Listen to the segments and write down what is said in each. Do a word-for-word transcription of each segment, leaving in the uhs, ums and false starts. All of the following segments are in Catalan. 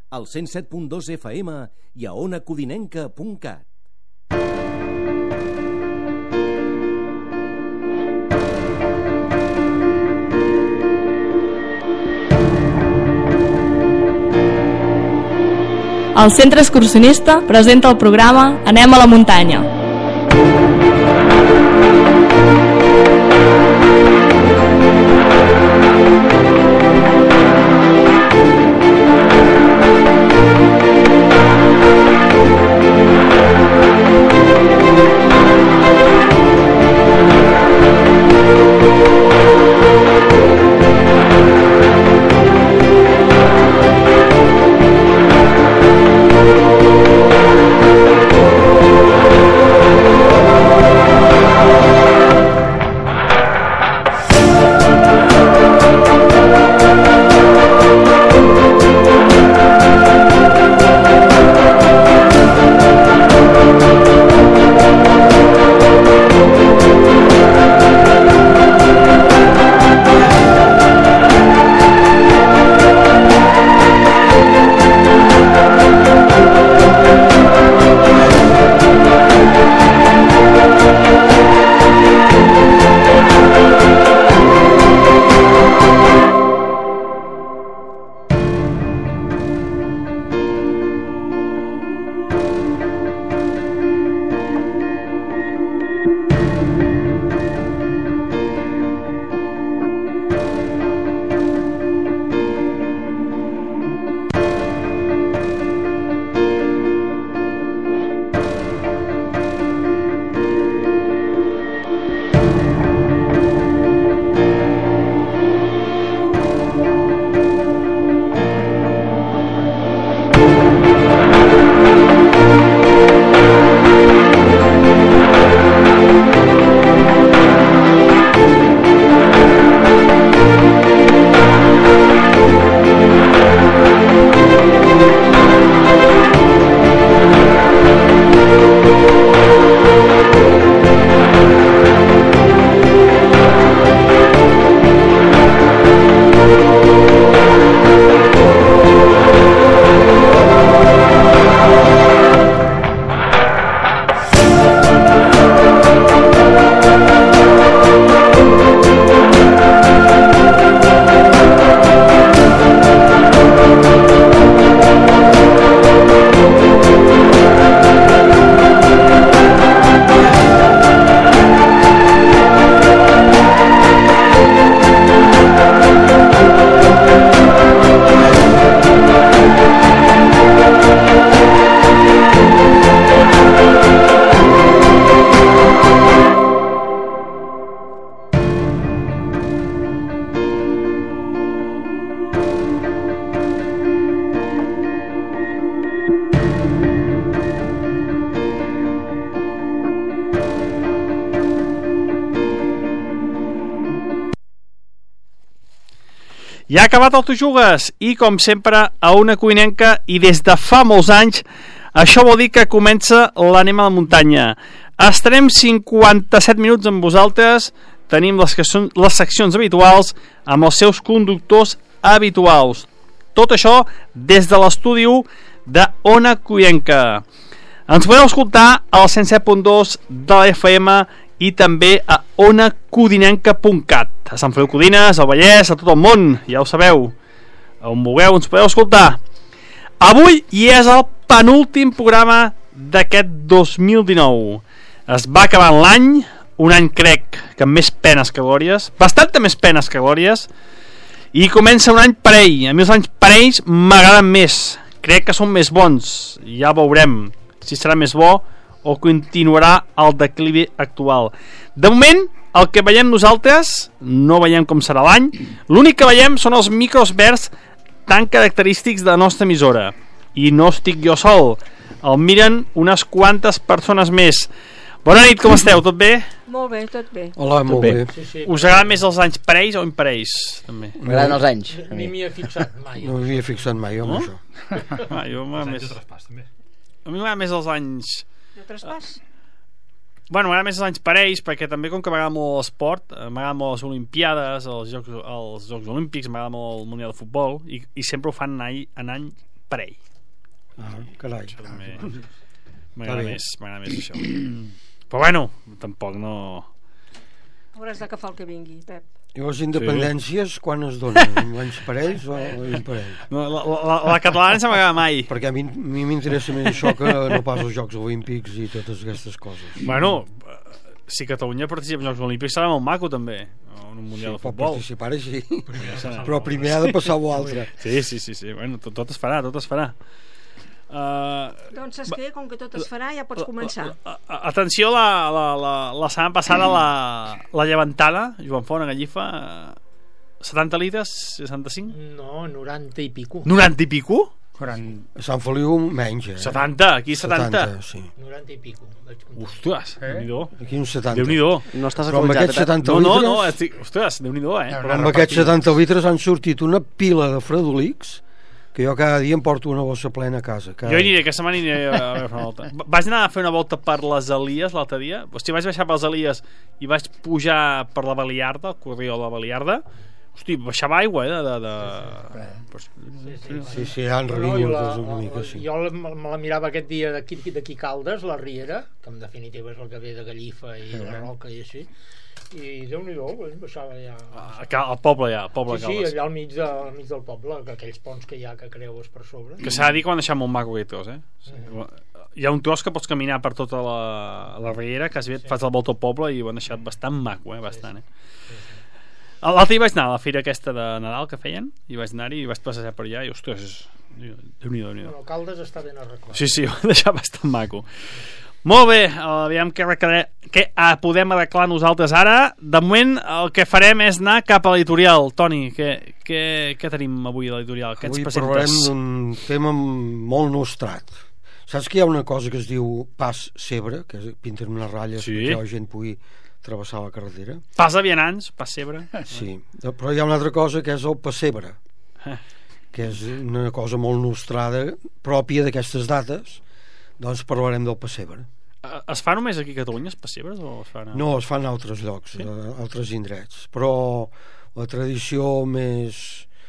al cent set punt dos F M i a ona codinenca punt cat. El Centre Excursionista presenta el programa Anem a la muntanya. Ja ha acabat el Tu Jugues i, com sempre, a Ona Codinenca i des de fa molts anys. Això vol dir que comença l'Anem a la muntanya. Estarem cinquanta-set minuts amb vosaltres. Tenim les, que són les seccions habituals amb els seus conductors habituals. Tot això des de l'estudi de Ona Codinenca. Ens podeu escoltar al cent set punt dos de la F M i també a ona codinenca punt cat. A Sant Feliu de Codines, al Vallès, a tot el món, ja ho sabeu. On vulgueu ens podeu escoltar. Avui hi és el penúltim programa d'aquest dos mil dinou. Es va acabant l'any, un any crec que amb més penes que glòries, bastanta més penes que glòries, i comença un any parell. A mi els anys parells m'agraden més, crec que són més bons. Ja veurem si serà més bo o continuarà el declivi actual. De moment, el que veiem nosaltres, no veiem com serà l'any. L'únic que veiem són els micros verds tan característics de la nostra emissora. I no estic jo sol, el miren unes quantes persones més. Bona nit, com esteu? Tot bé? Molt bé, tot bé. Hola, tot molt bé. bé. Sí, sí. Us agraden més els anys parells o imparells? També. M'agraden els anys. Ni m'hi he fixat mai. No m'hi he fixat mai, home, no? Això. Ah, jo m'agrada més... A mi m'agrada més els anys... De traspàs? Bueno, m'agrada més els anys parells, perquè també com que m'agrada molt l'esport, m'agrada molt les Olimpiades, els Jocs, els Jocs Olímpics, m'agrada molt el Mundial de Futbol, i, i sempre ho fan any, en any parell. Ah, carai. Això també m'agrada més, m'agrada més això. Però bueno, tampoc no... Hauràs d'agafar el que vingui, Pep. I les independències, sí. Quan es donen? Amb anys parells o imparells? No, la, la, la catalana se m'acaba mai. Perquè a mi, a mi m'interessa més això que no pas els Jocs Olímpics i totes aquestes coses. Bueno, si Catalunya participa en Jocs Olímpics serà molt maco també, en un mundial sí, de futbol. Pot participar així, però primer ha de passar l'altre. Sí, sí, sí, sí. Bueno, tot, tot es farà, tot es farà. Uh, doncs saps què? Com que tot es farà ja pots començar. uh, uh, Atenció, la, la, la, la setmana passada la, la llevantada, Joan Font, a Gallifa, uh, setanta litres, seixanta-cinc? No, noranta i pico. noranta i pico? A Sant Feliu menys, eh? setanta, aquí setanta. setanta, sí. noranta i pico. Ostres, eh? Déu-n'hi-do. Aquí uns setanta. Déu-n'hi-do. No estàs Però amb aquests setanta No, no, litres... no, estic... Ostres, Déu-n'hi-do, eh? Però amb aquests setanta litres han sortit una pila de fredolics que jo cada dia em porto una bossa plena a casa. Cada... Jo aniré, aquesta setmana aniré a fer una volta. Vaig anar a fer una volta per les Elies l'altre dia. Hosti, vaig baixar per les Elies i vaig pujar per la Baliarda, el corriol de la Baliarda. Hosti, baixava aigua, eh? De, de... Sí, sí, Sí, sí, han no, rigut la, una mica, sí. Jo me me la mirava aquest dia d'aquí d'aquí Caldes, la Riera, que en definitiva és el que ve de Gallifa i la Roca i així, i Déu-n'hi-do, baixava ja... Al poble ja, al poble Sí, de sí, Caldes. allà al mig, de, al mig del poble, que aquells ponts que hi ha que creues per sobre. Que s'ha de dir que ho han deixat molt maco aquest tros, eh? Sí. Hi ha un tros que pots caminar per tota la, la riera, quasi bé et fas la volta al poble i ho han deixat bastant maco, eh? Bastant, eh? L'altre dia vaig anar a la fira aquesta de Nadal que feien i vaig anar-hi i vaig passejar per allà i ostres, Déu-n'hi-do, Déu-n'hi-do. Bueno, Caldes està ben arreglat. Sí, sí, ho han deixat bastant maco. Molt bé, aviam què, què podem arreglar nosaltres ara. De moment el que farem és anar cap a l'editorial. Toni, què, què, què tenim avui a l'editorial? Què ens Avui presentes? parlarem d'un tema molt nostrat. Saps que hi ha una cosa que es diu pas cebre, que pinten unes ratlles Sí. perquè la gent pugui travessar la carretera? Pas de vianants, pas cebre. Sí, però hi ha una altra cosa que és el pessebre, Eh. que és una cosa molt nostrada, pròpia d'aquestes dates. Doncs parlarem del pessebre. Es fa només aquí a Catalunya, els pessebres? O es fan a... No, es fan a altres llocs, Sí? a altres indrets, però la tradició més,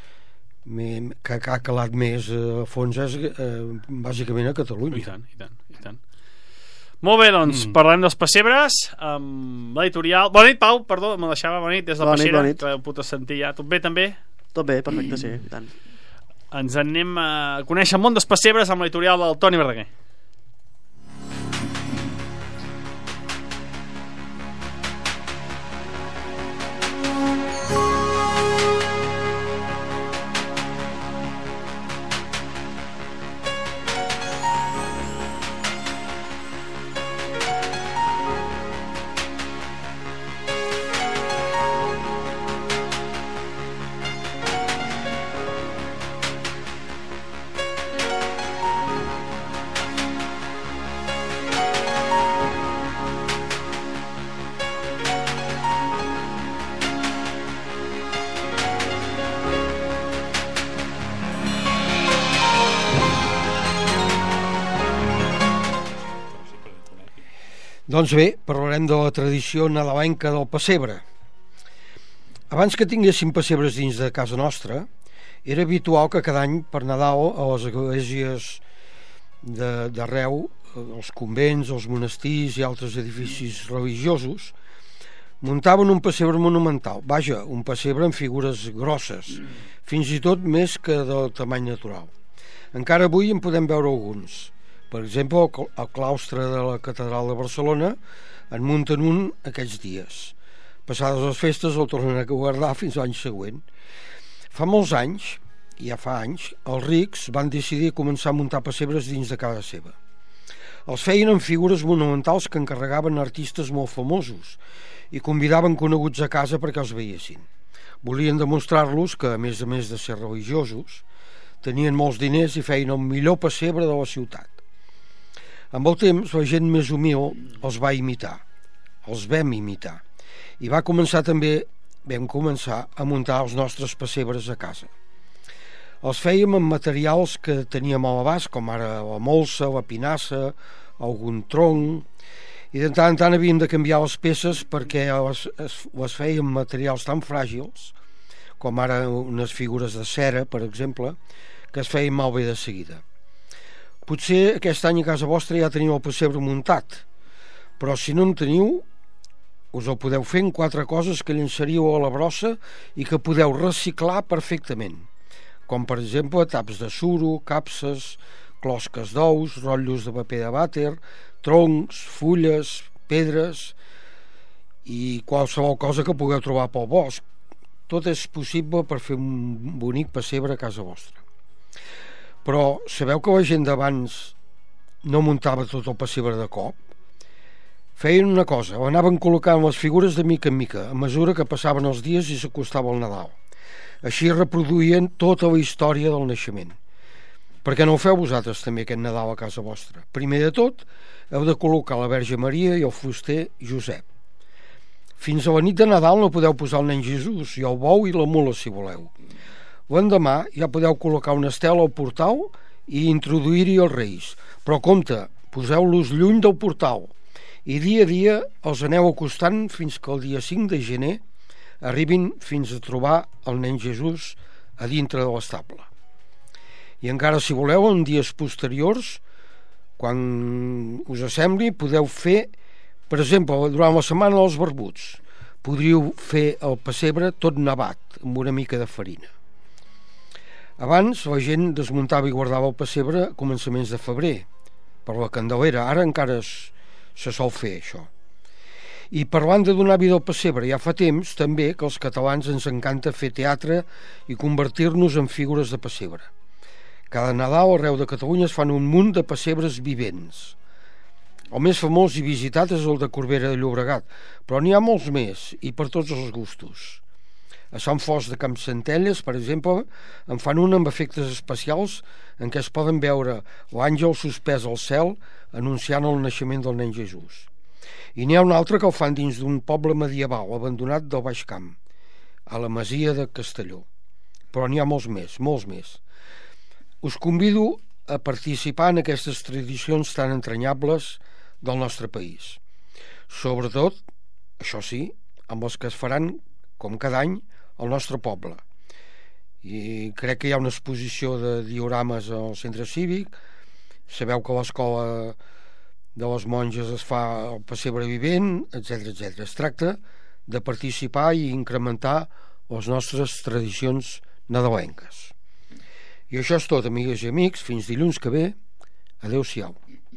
més que ha calat més a fons és eh, bàsicament a Catalunya. I tant, i tant, i tant. Molt bé, doncs, mm. parlem dels pessebres amb l'editorial... Bona nit, Pau, perdó, me deixava bona nit des de la Bona nit, Peixera, bona nit. que ho puc sentir ja. Tot bé, també? Tot bé, perfecte, sí, i tant. Ens en anem a conèixer el món dels pessebres amb l'editorial del Toni Verdaguer. Doncs bé, parlarem de la tradició nadalenca del pessebre. Abans que tinguéssim pessebres dins de casa nostra, era habitual que cada any per Nadal a les esglésies d'arreu, els convents, els monestirs i altres edificis religiosos, muntaven un pessebre monumental. Vaja, un pessebre amb figures grosses, fins i tot més que del tamany natural. Encara avui en podem veure alguns. Per exemple, al claustre de la Catedral de Barcelona en munten un aquests dies. Passades les festes el tornen a guardar fins l'any següent. Fa molts anys, ja fa anys, els rics van decidir començar a muntar pessebres dins de casa seva. Els feien amb figures monumentals que encarregaven artistes molt famosos i convidaven coneguts a casa perquè els veiessin. Volien demostrar-los que, a més a més de ser religiosos, tenien molts diners i feien el millor pessebre de la ciutat. Amb el temps, la gent més humil els va imitar, els vam imitar, i va començar també, vam començar a muntar els nostres pessebres a casa. Els fèiem amb materials que teníem a l'abast, com ara la molsa, la pinassa, algun tronc, i de tant en tant havíem de canviar les peces perquè les, les fèiem amb materials tan fràgils, com ara unes figures de cera, per exemple, que es feien malbé de seguida. Potser aquest any a casa vostra ja teniu el pessebre muntat, però si no en teniu, us el podeu fer en quatre coses que llançaríeu a la brossa i que podeu reciclar perfectament, com per exemple taps de suro, capses, closques d'ous, rotllos de paper de vàter, troncs, fulles, pedres i qualsevol cosa que pugueu trobar pel bosc. Tot és possible per fer un bonic pessebre a casa vostra. Però sabeu que la gent d'abans no muntava tot el pessebre de cop? Feien una cosa, anaven col·locant les figures de mica en mica, a mesura que passaven els dies i s'acostava el Nadal. Així reproduïen tota la història del naixement. Per què no ho feu vosaltres també aquest Nadal a casa vostra? Primer de tot, heu de col·locar la Verge Maria i el fuster Josep. Fins a la nit de Nadal no podeu posar el nen Jesús i el bou i la mula, si voleu. L'endemà ja podeu col·locar una estela al portal i introduir-hi els reis. Però compte, poseu-los lluny del portal i dia a dia els aneu acostant fins que el dia cinc de gener arribin fins a trobar el nen Jesús a dintre de l'estable. I encara, si voleu, en dies posteriors, quan us sembli, podeu fer, per exemple, durant la setmana dels barbuts, podríeu fer el pessebre tot nevat, amb una mica de farina. Abans la gent desmuntava i guardava el pessebre a començaments de febrer, per la Candelera. Ara encara es, se sol fer això. I parlant de donar vida al pessebre, ja fa temps també que als catalans ens encanta fer teatre i convertir-nos en figures de pessebre. Cada Nadal arreu de Catalunya es fan un munt de pessebres vivents. El més famós i visitat és el de Corbera de Llobregat, però n'hi ha molts més i per tots els gustos. A Sant Fost de Campsentelles, per exemple, en fan un amb efectes especials en què es poden veure l'àngel suspès al cel anunciant el naixement del nen Jesús. I n'hi ha un altre que el fan dins d'un poble medieval abandonat del Baix Camp, a la masia de Castelló. Però n'hi ha molts més, molts més. Us convido a participar en aquestes tradicions tan entranyables del nostre país. Sobretot, això sí, amb els que es faran, com cada any, al nostre poble. I crec que hi ha una exposició de diorames al centre cívic. Sabeu que a l'escola de les monges es fa el pessebre vivent, etcètera etcètera. Es tracta de participar i incrementar les nostres tradicions nadalenques. I això és tot, amigues i amics. Fins dilluns que ve. Adéu-siau.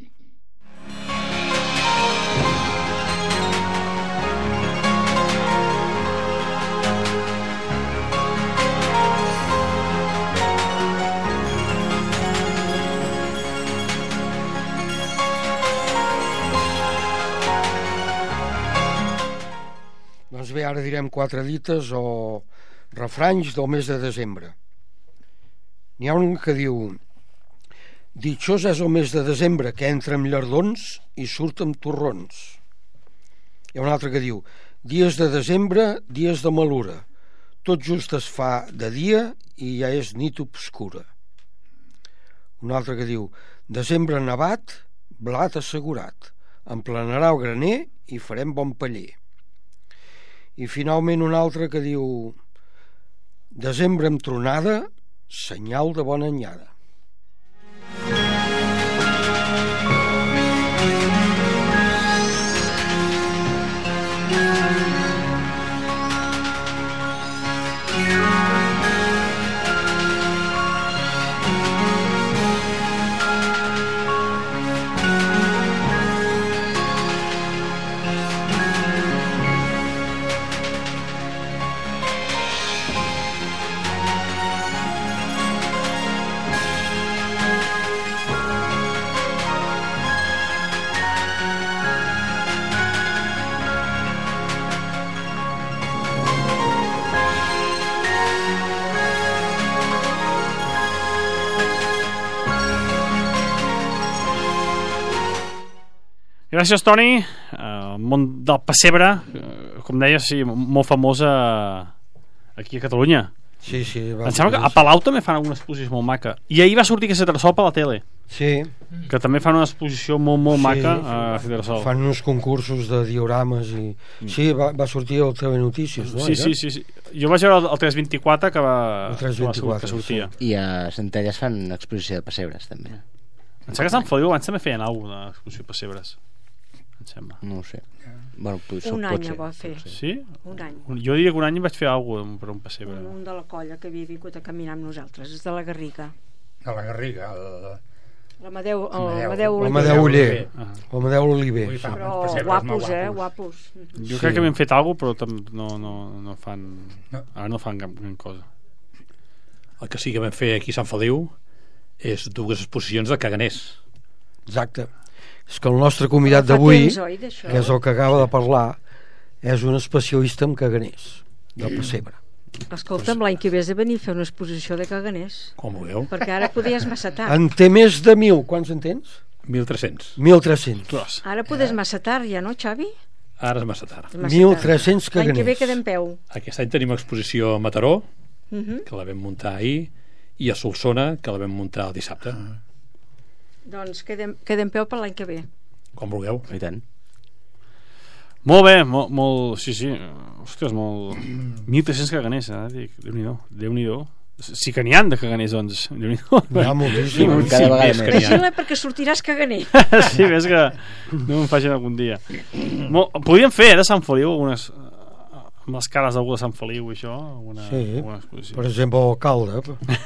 Doncs bé, ara direm quatre dites o refranys del mes de desembre. N'hi ha un que diu: ditxós és el mes de desembre, que entra amb llardons i surt amb torrons. Hi ha un altre que diu: dies de desembre, dies de malura, tot just es fa de dia i ja és nit obscura. Un altre que diu: desembre nevat, blat assegurat, emplenarà el graner i farem bon paller. I finalment un altre que diu: desembre amb tronada, senyal de bona anyada. Gràcies, Toni. El món del pessebre, com deia, sí, molt famós aquí a Catalunya. Sí, sí. Va Em sembla que a Palau també fan alguna exposició molt maca. I ahir va sortir que Cetrasol per la tele. Sí. Que també fan una exposició molt, molt Sí, maca a Cetrasol. Fan uns concursos de diorames i... Sí, va, va sortir al T V Notícies, no? Sí, era? sí, sí, sí. Jo vaig veure el tres vint-i-quatre que va... El tres vint-i-quatre, que sortia. sí. I a Centelles fan exposició de pessebres, també. Em sembla que a Sant Feliu abans també feien alguna d'exposició de pessebres. Em sembla. No ho sé. Bueno, pot, Un pot any ser. ho va fer. Sí? Un any. Jo diria que un any vaig fer alguna cosa per un pessebre. Un, un de la colla que havia vingut a caminar amb nosaltres, és de la Garriga. A la Garriga. El... L'Amadeu Amadeu. Amadeu Oliver. L'Amadeu Oller. Ah. L'Amadeu Oliver. Ui, Sí. fa- Però Pessebres guapos, molt eh? guapos. Guapos. Jo Sí. crec que havien fet alguna cosa, però tam- no, no, no fan... No. Ara no fan cap, cap cosa. El que sí que vam fer aquí a Sant Feliu és dues exposicions de caganers. Exacte. És que el nostre convidat Fa d'avui, temps, oi, d'això? que és el que acaba de parlar, és un especialista en caganers, del pessebre. Escolta'm, l'any que ve has de venir a fer una exposició de caganers, Com vulgueu. perquè ara podies massa tard. En té més de mil, quants en tens? mil tres-cents. mil tres-cents. Ostres. Ara podies massa tard ja, no, Xavi? Ara és massa tard. És massa mil tard. tres-cents L'any que ve caganers. quedem peu. Aquest any tenim exposició a Mataró, Uh -huh. que la vam muntar ahir, i a Solsona, que la vam muntar el dissabte. Doncs quedem, quedem peu per l'any que ve. Com vulgueu. I tant. Molt bé, molt, molt... Sí, sí. Ostres, molt... mil tres-cents caganers, eh? Dic, Déu-n'hi-do. Déu-n'hi-do. Sí que n'hi ha de caganers, doncs. Déu-n'hi-do. N'hi ha moltíssim. Cada vegada més més. que n'hi ha. Vigila perquè sortiràs caganer. Sí, ves que no em facin algun dia. Molt... Podríem fer, eh, de Sant Feliu, algunes... amb les cares d'algú de Sant Feliu i això, alguna, Sí. alguna exposició. Per exemple, l'alcalde.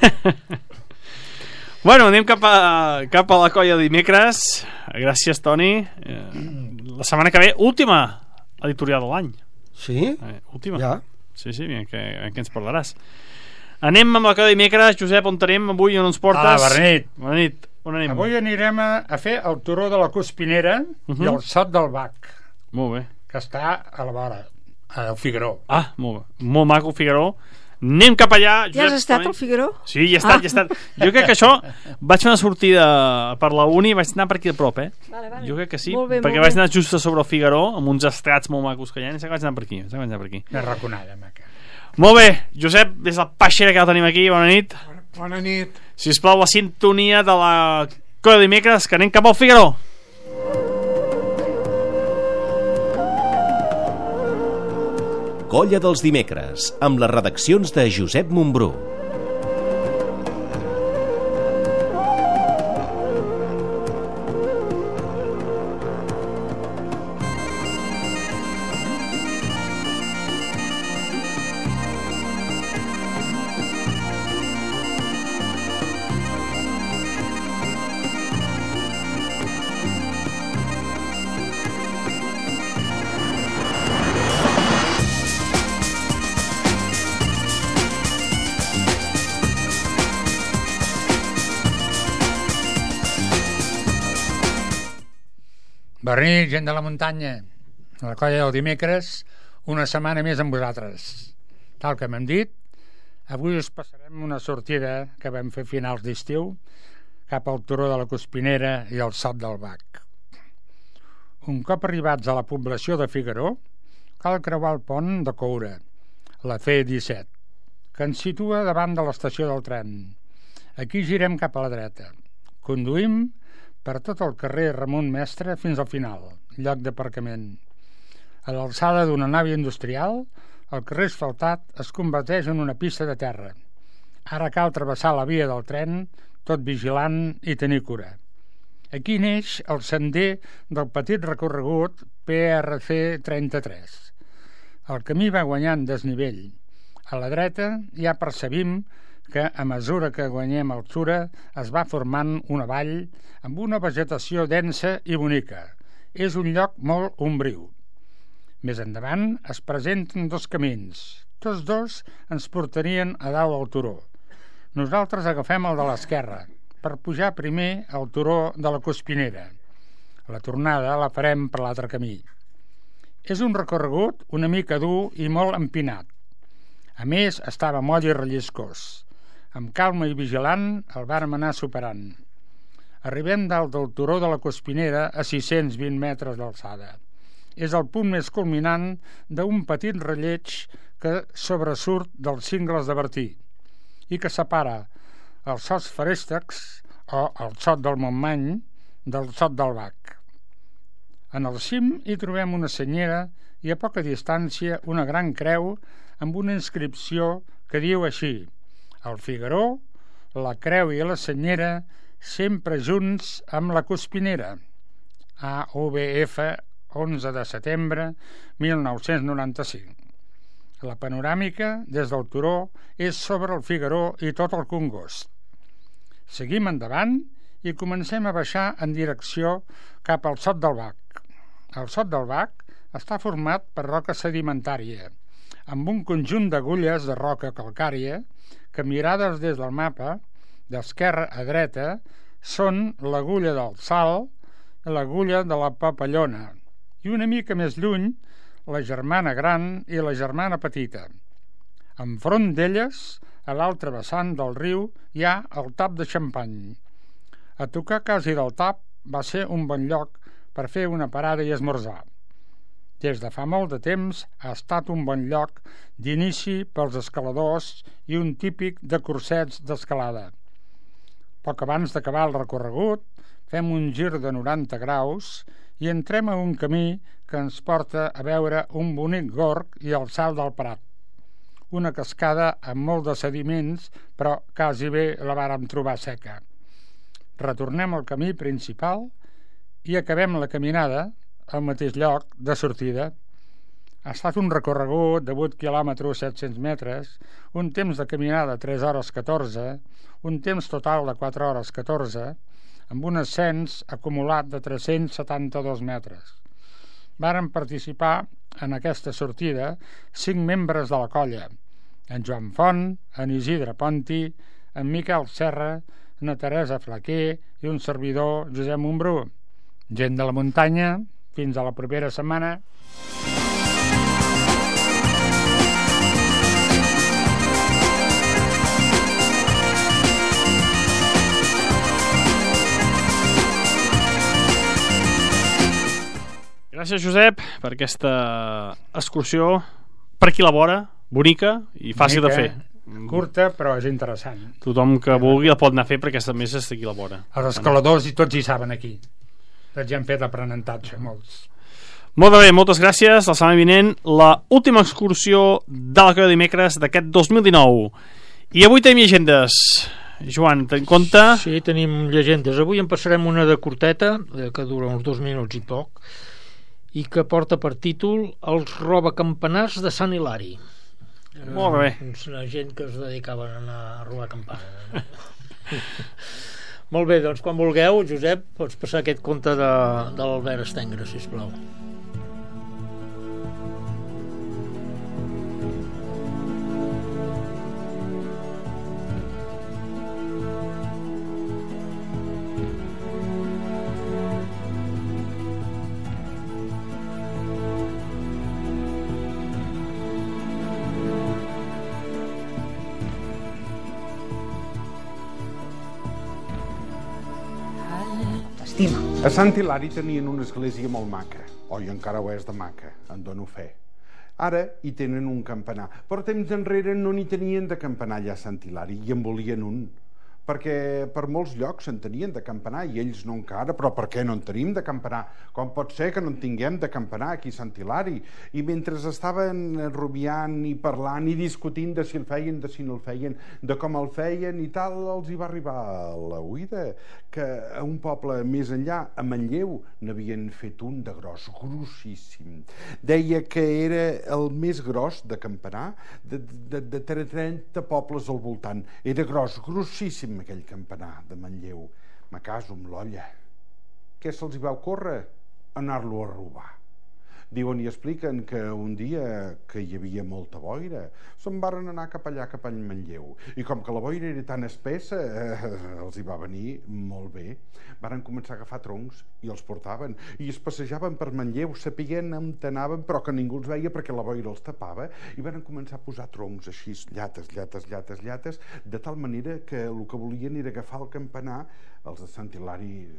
Bueno, anem cap a, cap a la colla de dimecres. Gràcies, Toni. Eh, la setmana que ve, última editorial de l'any. Sí? Eh, última. Ja. Sí, sí, en què, en què ens parlaràs. Anem amb la colla de dimecres. Josep, on tenim avui? On ens portes? Ah, bona nit. Bona nit. On anem? Avui anirem a, a fer el turó de la Cuspinera Uh -huh. i el Sot del Bac, Molt bé. que està a la vora, al Figaró. Ah, molt bé. Molt maco, Figaró. Anem cap allà. Ja has Josep, estat Toni. al Figaró? Sí, ja he estat, Ah. ja he estat. Jo crec que això... Vaig fer una sortida per la uni i vaig anar per aquí a prop, eh? Vale, vale. Jo crec que sí, Molt bé, perquè molt vaig bé. anar just a sobre el Figaró amb uns estrats molt macos que hi ha, i sé que vaig anar per aquí, sé que vaig anar per aquí. Una raconada, maca. Molt bé, Josep, des del Paixera que la tenim aquí, bona nit. Bona nit. Sisplau, la sintonia de la colla de dimecres, que anem cap al Figaró. Colla dels dimecres, amb les redaccions de Josep Montbrú. Bona nit, gent de la muntanya. A la colla del dimecres, una setmana més amb vosaltres. Tal com hem dit, avui us passarem una sortida que vam fer a finals d'estiu cap al turó de la Cuspinera i al Sot del Bac. Un cop arribats a la població de Figaró, cal creuar el pont de Coura, la C disset, que ens situa davant de l'estació del tren. Aquí girem cap a la dreta. Conduïm per tot el carrer Ramon Mestre fins al final, lloc d'aparcament. A l'alçada d'una nau industrial, el carrer asfaltat es converteix en una pista de terra. Ara cal travessar la via del tren, tot vigilant i tenir cura. Aquí neix el sender del petit recorregut P R C trenta-tres. El camí va guanyant desnivell. A la dreta ja percebim que a mesura que guanyem altura es va formant una vall amb una vegetació densa i bonica. És un lloc molt ombriu. Més endavant es presenten dos camins. Tots dos ens portarien a dalt del turó. Nosaltres agafem el de l'esquerra per pujar primer al turó de la Cuspinera. La tornada la farem per l'altre camí. És un recorregut una mica dur i molt empinat. A més, estava moll i relliscós. Amb calma i vigilant el vàrem anar superant. Arribem dalt del turó de la Cuspinera a sis-cents vint metres d'alçada. És el punt més culminant d'un petit relleig que sobresurt dels cingles de Bertí. i que separa els Sots Ferèstecs o el Sot del Montmany del Sot del Bac. En el cim hi trobem una senyera i a poca distància una gran creu amb una inscripció que diu així: el Figaró, la creu i la senyera sempre junts amb la Cuspinera. A U B F, onze de setembre mil nou-cents noranta-cinc. La panoràmica des del turó és sobre el Figaró i tot el Congost. Seguim endavant i comencem a baixar en direcció cap al Sot del Bac. El Sot del Bac està format per roca sedimentària, amb un conjunt d'agulles de roca calcària que, mirades des del mapa, d'esquerra a dreta, són l'agulla del Salt i l'agulla de la Papallona, i una mica més lluny, la Germana Gran i la Germana Petita. Enfront d'elles, a l'altre vessant del riu, hi ha el Tap de Xampany. A tocar quasi del Tap va ser un bon lloc per fer una parada i esmorzar. Des de fa molt de temps ha estat un bon lloc d'inici pels escaladors i un típic de cursets d'escalada. Poc abans d'acabar el recorregut, fem un gir de noranta graus i entrem a un camí que ens porta a veure un bonic gorg i el Salt del Prat. Una cascada amb molt de sediments, però quasi bé la vàrem trobar seca. Retornem al camí principal i acabem la caminada al mateix lloc de sortida. Ha estat un recorregut de vuit quilòmetres set-cents metres, un temps de caminada tres hores catorze, un temps total de quatre hores catorze, amb un ascens acumulat de tres-cents setanta-dos metres. Varen participar en aquesta sortida cinc membres de la colla: en Joan Font, en Isidre Ponti, en Miquel Serra, en Teresa Flaquer i un servidor, Josep Montbrú. Gent de la muntanya, fins a la propera setmana. Gràcies, Josep, per aquesta excursió per aquí a la vora, bonica i fàcil bonica, de fer. Curta, però és interessant. Tothom que vulgui la pot anar a fer perquè aquesta més està aquí a la vora. Els escaladors i tots hi saben aquí. Tots ja han fet aprenentatge, molts. Molt bé, moltes gràcies. La setmana vinent, la última excursió de la Colla de Dimecres d'aquest dos mil dinou. I avui tenim llegendes. Joan, ten compte? Sí, tenim llegendes. Avui en passarem una de curteta, que dura uns dos minuts i poc, i que porta per títol Els robacampanars de Sant Hilari. Molt bé. Una gent que es dedicaven a anar a robar campanes. Molt bé, doncs quan vulgueu, Josep, pots passar aquest conte de, de l'Albert Estengre, sisplau. A Sant Hilari tenien una església molt maca, oi, encara ho és de maca, en dono fe. Ara hi tenen un campanar, però temps enrere no n'hi tenien de campanar allà a Sant Hilari, i en volien un, perquè per molts llocs se'n tenien de campanar i ells no encara. Però per què no en tenim de campanar? Com pot ser que no en tinguem de campanar aquí a Sant Hilari? I mentre estaven rumiant i parlant i discutint de si el feien, de si no el feien, de com el feien i tal, els hi va arribar la oïda que a un poble més enllà, a Manlleu, n'havien fet un de gros, grossíssim. Deia que era el més gros de campanar de, de, de trenta pobles al voltant. Era gros, grossíssim, aquell campanar de Manlleu. Me caso amb l'olla. Què se'ls hi va ocórrer? Anar-lo a robar. Diuen i expliquen que un dia que hi havia molta boira se'n varen anar cap allà, cap a Manlleu, i com que la boira era tan espessa eh, els hi va venir molt bé. Varen començar a agafar troncs i els portaven i es passejaven per Manlleu, sapien on anaven però que ningú els veia perquè la boira els tapava, i varen començar a posar troncs així, llates, llates, llates, llates, de tal manera que el que volien era agafar el campanar. Els de Sant Hilari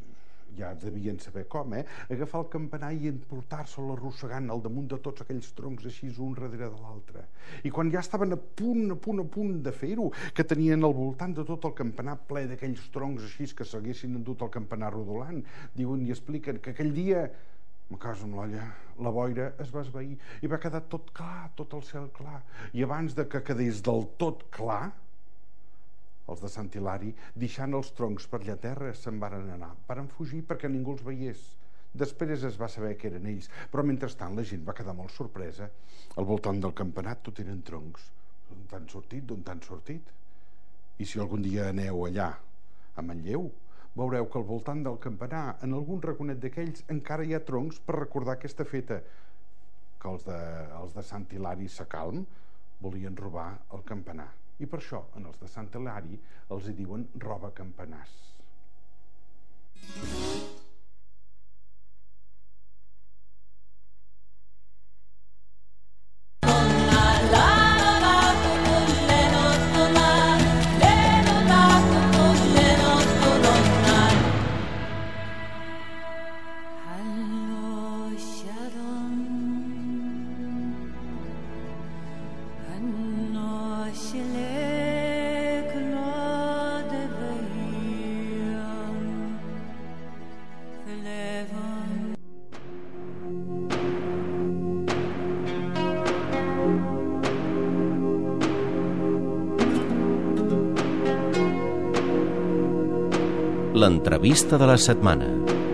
ja devien saber com, eh? Agafar el campanar i emportar-se'l arrossegant al damunt de tots aquells troncs així un darrere de l'altre. I quan ja estaven a punt, a punt, a punt de fer-ho, que tenien al voltant de tot el campanar ple d'aquells troncs així que s'haguessin endut el campanar rodolant, diuen i expliquen que aquell dia, me caso amb l'olla, la boira es va esvair i va quedar tot clar, tot el cel clar. I abans de que quedés del tot clar, els de Sant Hilari, deixant els troncs per allà a terra, se'n varen anar. Varen fugir perquè ningú els veiés. Després es va saber que eren ells, però mentrestant la gent va quedar molt sorpresa. Al voltant del campanar tot eren troncs. D'on t'han sortit? D'on t'han sortit? I si algun dia aneu allà, a Manlleu, veureu que al voltant del campanar, en algun raconet d'aquells, encara hi ha troncs per recordar aquesta feta, que els de, els de Sant Hilari Sacalm volien robar el campanar. I per això, en els de Sant Hilari, els hi diuen roba campanars. L'entrevista de la setmana.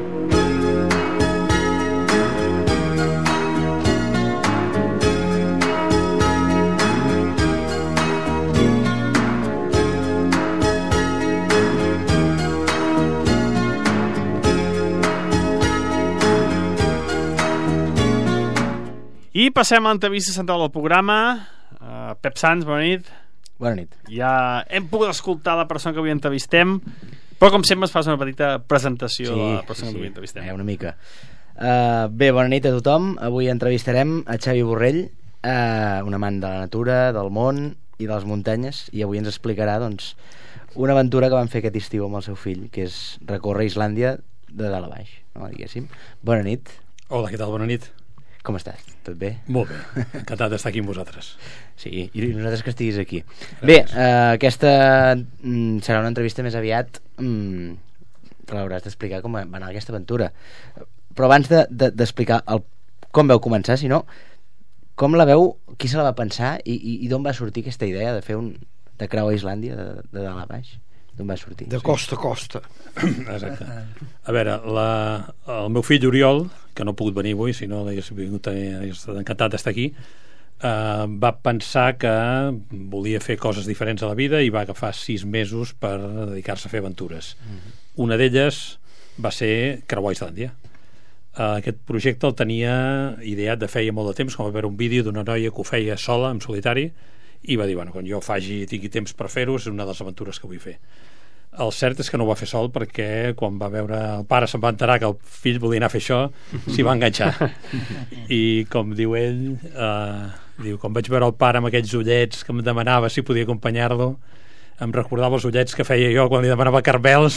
I passem a l'entrevista central del programa. uh, Pep Sans, bona nit. Bona nit. Ja hem pogut escoltar la persona que avui entrevistem, però com sempre es fa una petita presentació sí, de la persona sí, que avui entrevistem. Eh, una mica. Uh, bé, bona nit a tothom. Avui entrevistarem a Xavi Borrell, uh, un amant de la natura, del món i de les muntanyes, i avui ens explicarà doncs, una aventura que van fer aquest estiu amb el seu fill, que és recórrer Islàndia de dalt a baix, no, diguéssim. Bona nit. Hola, què tal? Bona nit. Com estàs? Tot bé? Molt bé, encantat d'estar aquí amb vosaltres. Sí, i nosaltres que estiguis aquí. Bé, uh, aquesta mm, serà una entrevista més aviat, mm, te l'hauràs d'explicar com va anar aquesta aventura. Però abans d'explicar de, de, el, com vau començar, si no, com la veu, qui se la va pensar i, i, i d'on va sortir aquesta idea de fer un de creuar a Islàndia de, de dalt a baix? D'on va sortir? De costa a costa. Exacte. A veure, la, el meu fill Oriol, que no ha pogut venir avui, si no l'hagués vingut, hauria estat encantat d'estar aquí, eh, va pensar que volia fer coses diferents a la vida i va agafar sis mesos per dedicar-se a fer aventures. Mm-hmm. Una d'elles va ser creuar Islàndia. Uh, aquest projecte el tenia ideat de feia molt de temps, com va veure un vídeo d'una noia que ho feia sola, en solitari, i va dir, bueno, quan jo faci, tingui temps per fer-ho, és una de les aventures que vull fer. El cert és que no ho va fer sol, perquè quan va veure el pare se'n va enterar que el fill volia anar a fer això, s'hi va enganxar. I com diu ell, uh, diu, quan vaig veure el pare amb aquells ullets que em demanava si podia acompanyar-lo, em recordava els ullets que feia jo quan li demanava carbels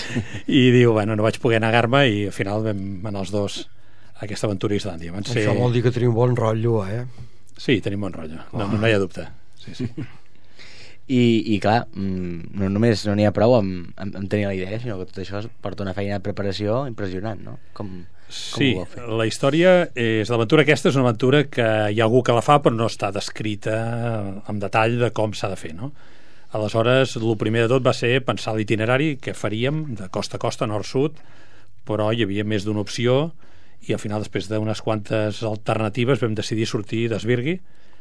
i diu, bueno, no vaig poder negar-me i al final vam anar els dos a aquesta aventura a Islàndia. Van ser... Això vol dir que tenim bon rotllo, eh? Sí, tenim bon rotllo, no, no hi ha dubte. Sí, sí. I, i clar, no només no n'hi ha prou amb, amb, amb tenir la idea, sinó que tot això porta una feina de preparació impressionant, no? Com, com sí, la història és l'aventura aquesta és una aventura que hi ha algú que la fa però no està descrita amb detall de com s'ha de fer, no? Aleshores, el primer de tot va ser pensar l'itinerari que faríem de costa a costa, nord-sud, però hi havia més d'una opció i al final, després d'unes quantes alternatives, vam decidir sortir d'Esbirgi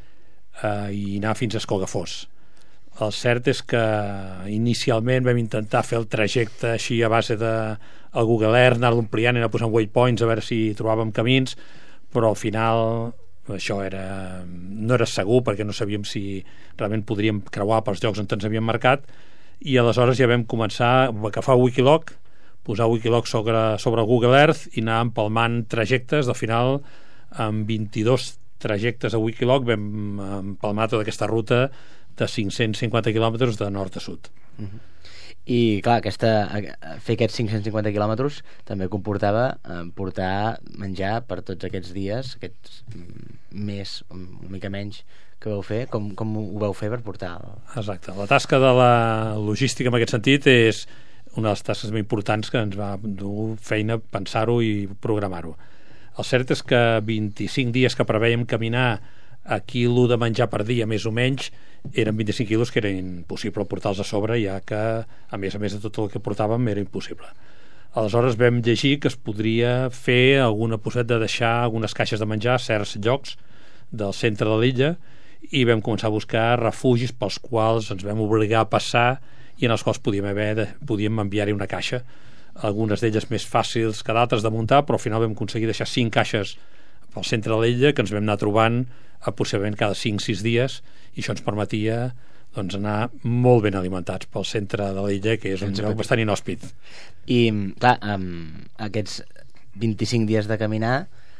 eh, i anar fins a Escolgafós. El cert és que inicialment vam intentar fer el trajecte així a base de el Google Earth, anar-lo ampliant i anar posant waypoints a veure si trobàvem camins, però al final això era, no era segur perquè no sabíem si realment podríem creuar pels llocs on ens havíem marcat, i aleshores ja vam començar a agafar Wikiloc, posar Wikiloc sobre, sobre Google Earth i anar empalmant trajectes. Al final, amb vint-i-dos trajectes a Wikiloc vam empalmar tota aquesta ruta de cinc-cents cinquanta quilòmetres de nord a sud. Uh-huh. I clar, aquesta, fer aquests cinc-cents cinquanta quilòmetres també comportava eh, portar menjar per tots aquests dies, aquests més, una mica menys que vau fer. Com, com ho vau fer per portar? Exacte, la tasca de la logística en aquest sentit és una de les tasques més importants que ens va dur feina pensar-ho i programar-ho. El cert és que vint-i-cinc dies que preveiem caminar a quilo de menjar per dia més o menys eren vint-i-cinc quilos que era impossible portar-los a sobre, ja que a més a més de tot el que portàvem era impossible. Aleshores vam llegir que es podria fer alguna possibilitat de deixar algunes caixes de menjar a certs llocs del centre de l'illa i vam començar a buscar refugis pels quals ens vam obligar a passar i en els quals podíem, haver de, podíem enviar-hi una caixa, algunes d'elles més fàcils que d'altres de muntar, però al final vam aconseguir deixar cinc caixes pel centre de l'illa que ens vam anar trobant aproximadament cada cinc sis dies i això ens permetia doncs, anar molt ben alimentats pel centre de l'illa, que és un lloc bastant inhòspit. I clar, amb aquests vint-i-cinc dies de caminar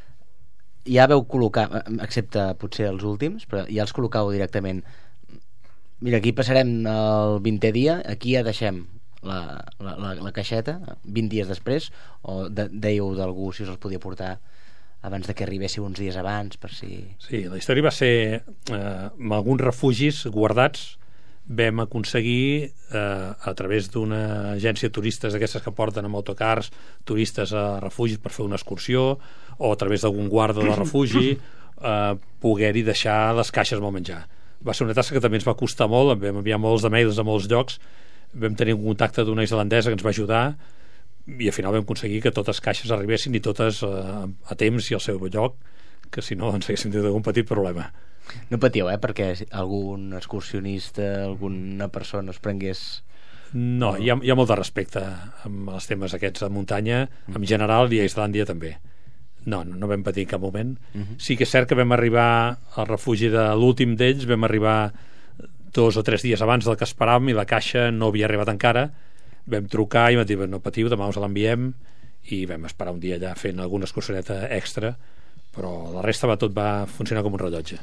ja veu col·locar, excepte potser els últims, però ja els col·locau directament, mira, aquí passarem el vintè dia, aquí ja deixem la, la, la, la caixeta vint dies després, o de, dèieu d'algú si us els podia portar abans de que arribéssiu uns dies abans per si... Sí, la història va ser eh, amb alguns refugis guardats vam aconseguir eh, a través d'una agència de turistes d'aquestes que porten amb autocars turistes a refugis per fer una excursió o a través d'algun guarda del refugi eh, poder-hi deixar les caixes amb el menjar. Va ser una tasca que també ens va costar molt, vam enviar molts de mails a molts llocs, vam tenir un contacte d'una islandesa que ens va ajudar i al final vam aconseguir que totes les caixes arribessin i totes eh, a temps i al seu lloc, que si no ens haguéssim tingut algun petit problema. No patiu, eh? Perquè algun excursionista, alguna persona us prengués... No, hi ha, hi ha molt de respecte amb els temes aquests de muntanya, en general, i a Islàndia també. No, no, no vam patir en cap moment. Uh-huh. Sí que és cert que vam arribar al refugi de l'últim d'ells, vam arribar dos o tres dies abans del que esperàvem i la caixa no havia arribat encara. Vam trucar i vam dir, no patiu, demà us l'enviem, i vam esperar un dia allà fent alguna excursioneta extra, però la resta va, tot va funcionar com un rellotge.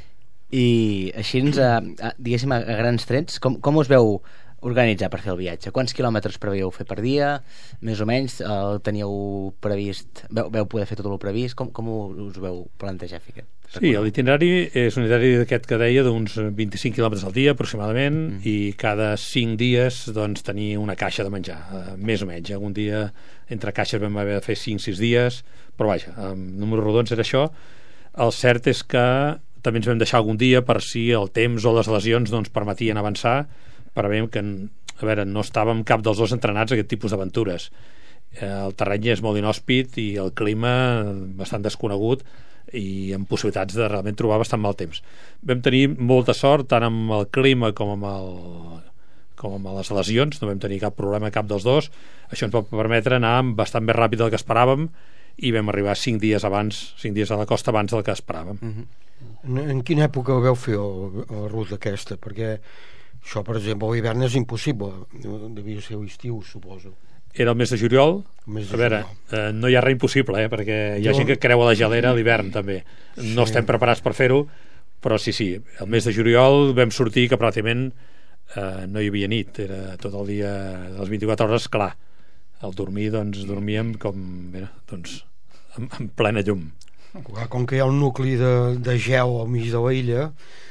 I així, a, a, diguéssim, a, a grans trets, com, com us veu organitzar per fer el viatge? Quants quilòmetres prevíeu fer per dia? Més o menys, el teníeu previst? Veu, veu poder fer tot el previst? Com, com us veu plantejar, Fiquet? Sí, l'itinerari és un itinerari d'aquest que deia d'uns vint-i-cinc quilòmetres al dia aproximadament, mm. i cada cinc dies doncs tenir una caixa de menjar, eh, més o menys. Algun dia entre caixes vam haver de fer cinc sis dies, però vaja, amb números rodons era això. El cert és que també ens vam deixar algun dia per si el temps o les lesions no ens permetien avançar, per veure que, a veure, no estàvem cap dels dos entrenats a aquest tipus d'aventures. Eh, el terreny és molt inhòspit i el clima bastant desconegut i amb possibilitats de realment trobar bastant mal temps. Vam tenir molta sort tant amb el clima com amb el com amb les lesions, no vam tenir cap problema cap dels dos. Això ens va permetre anar bastant més ràpid del que esperàvem i vam arribar cinc dies abans, cinc dies a la costa abans del que esperàvem. Uh-huh. en, en quina època vau fer la ruta aquesta? Perquè això, per exemple, a l'hivern és impossible, devia ser l'estiu, suposo. Era el mes de juliol. Mes de a veure, eh, no hi ha res impossible, eh, perquè hi ha jo... gent que creu a la gelera a l'hivern també. No sí. Estem preparats per fer-ho, però sí, sí, el mes de juliol vam sortir que pràcticament eh, no hi havia nit, era tot el dia de les vint-i-quatre hores, clar. Al dormir, doncs, dormíem com, mira, doncs, en, en plena llum. Com que hi ha un nucli de, de gel al mig de l'illa,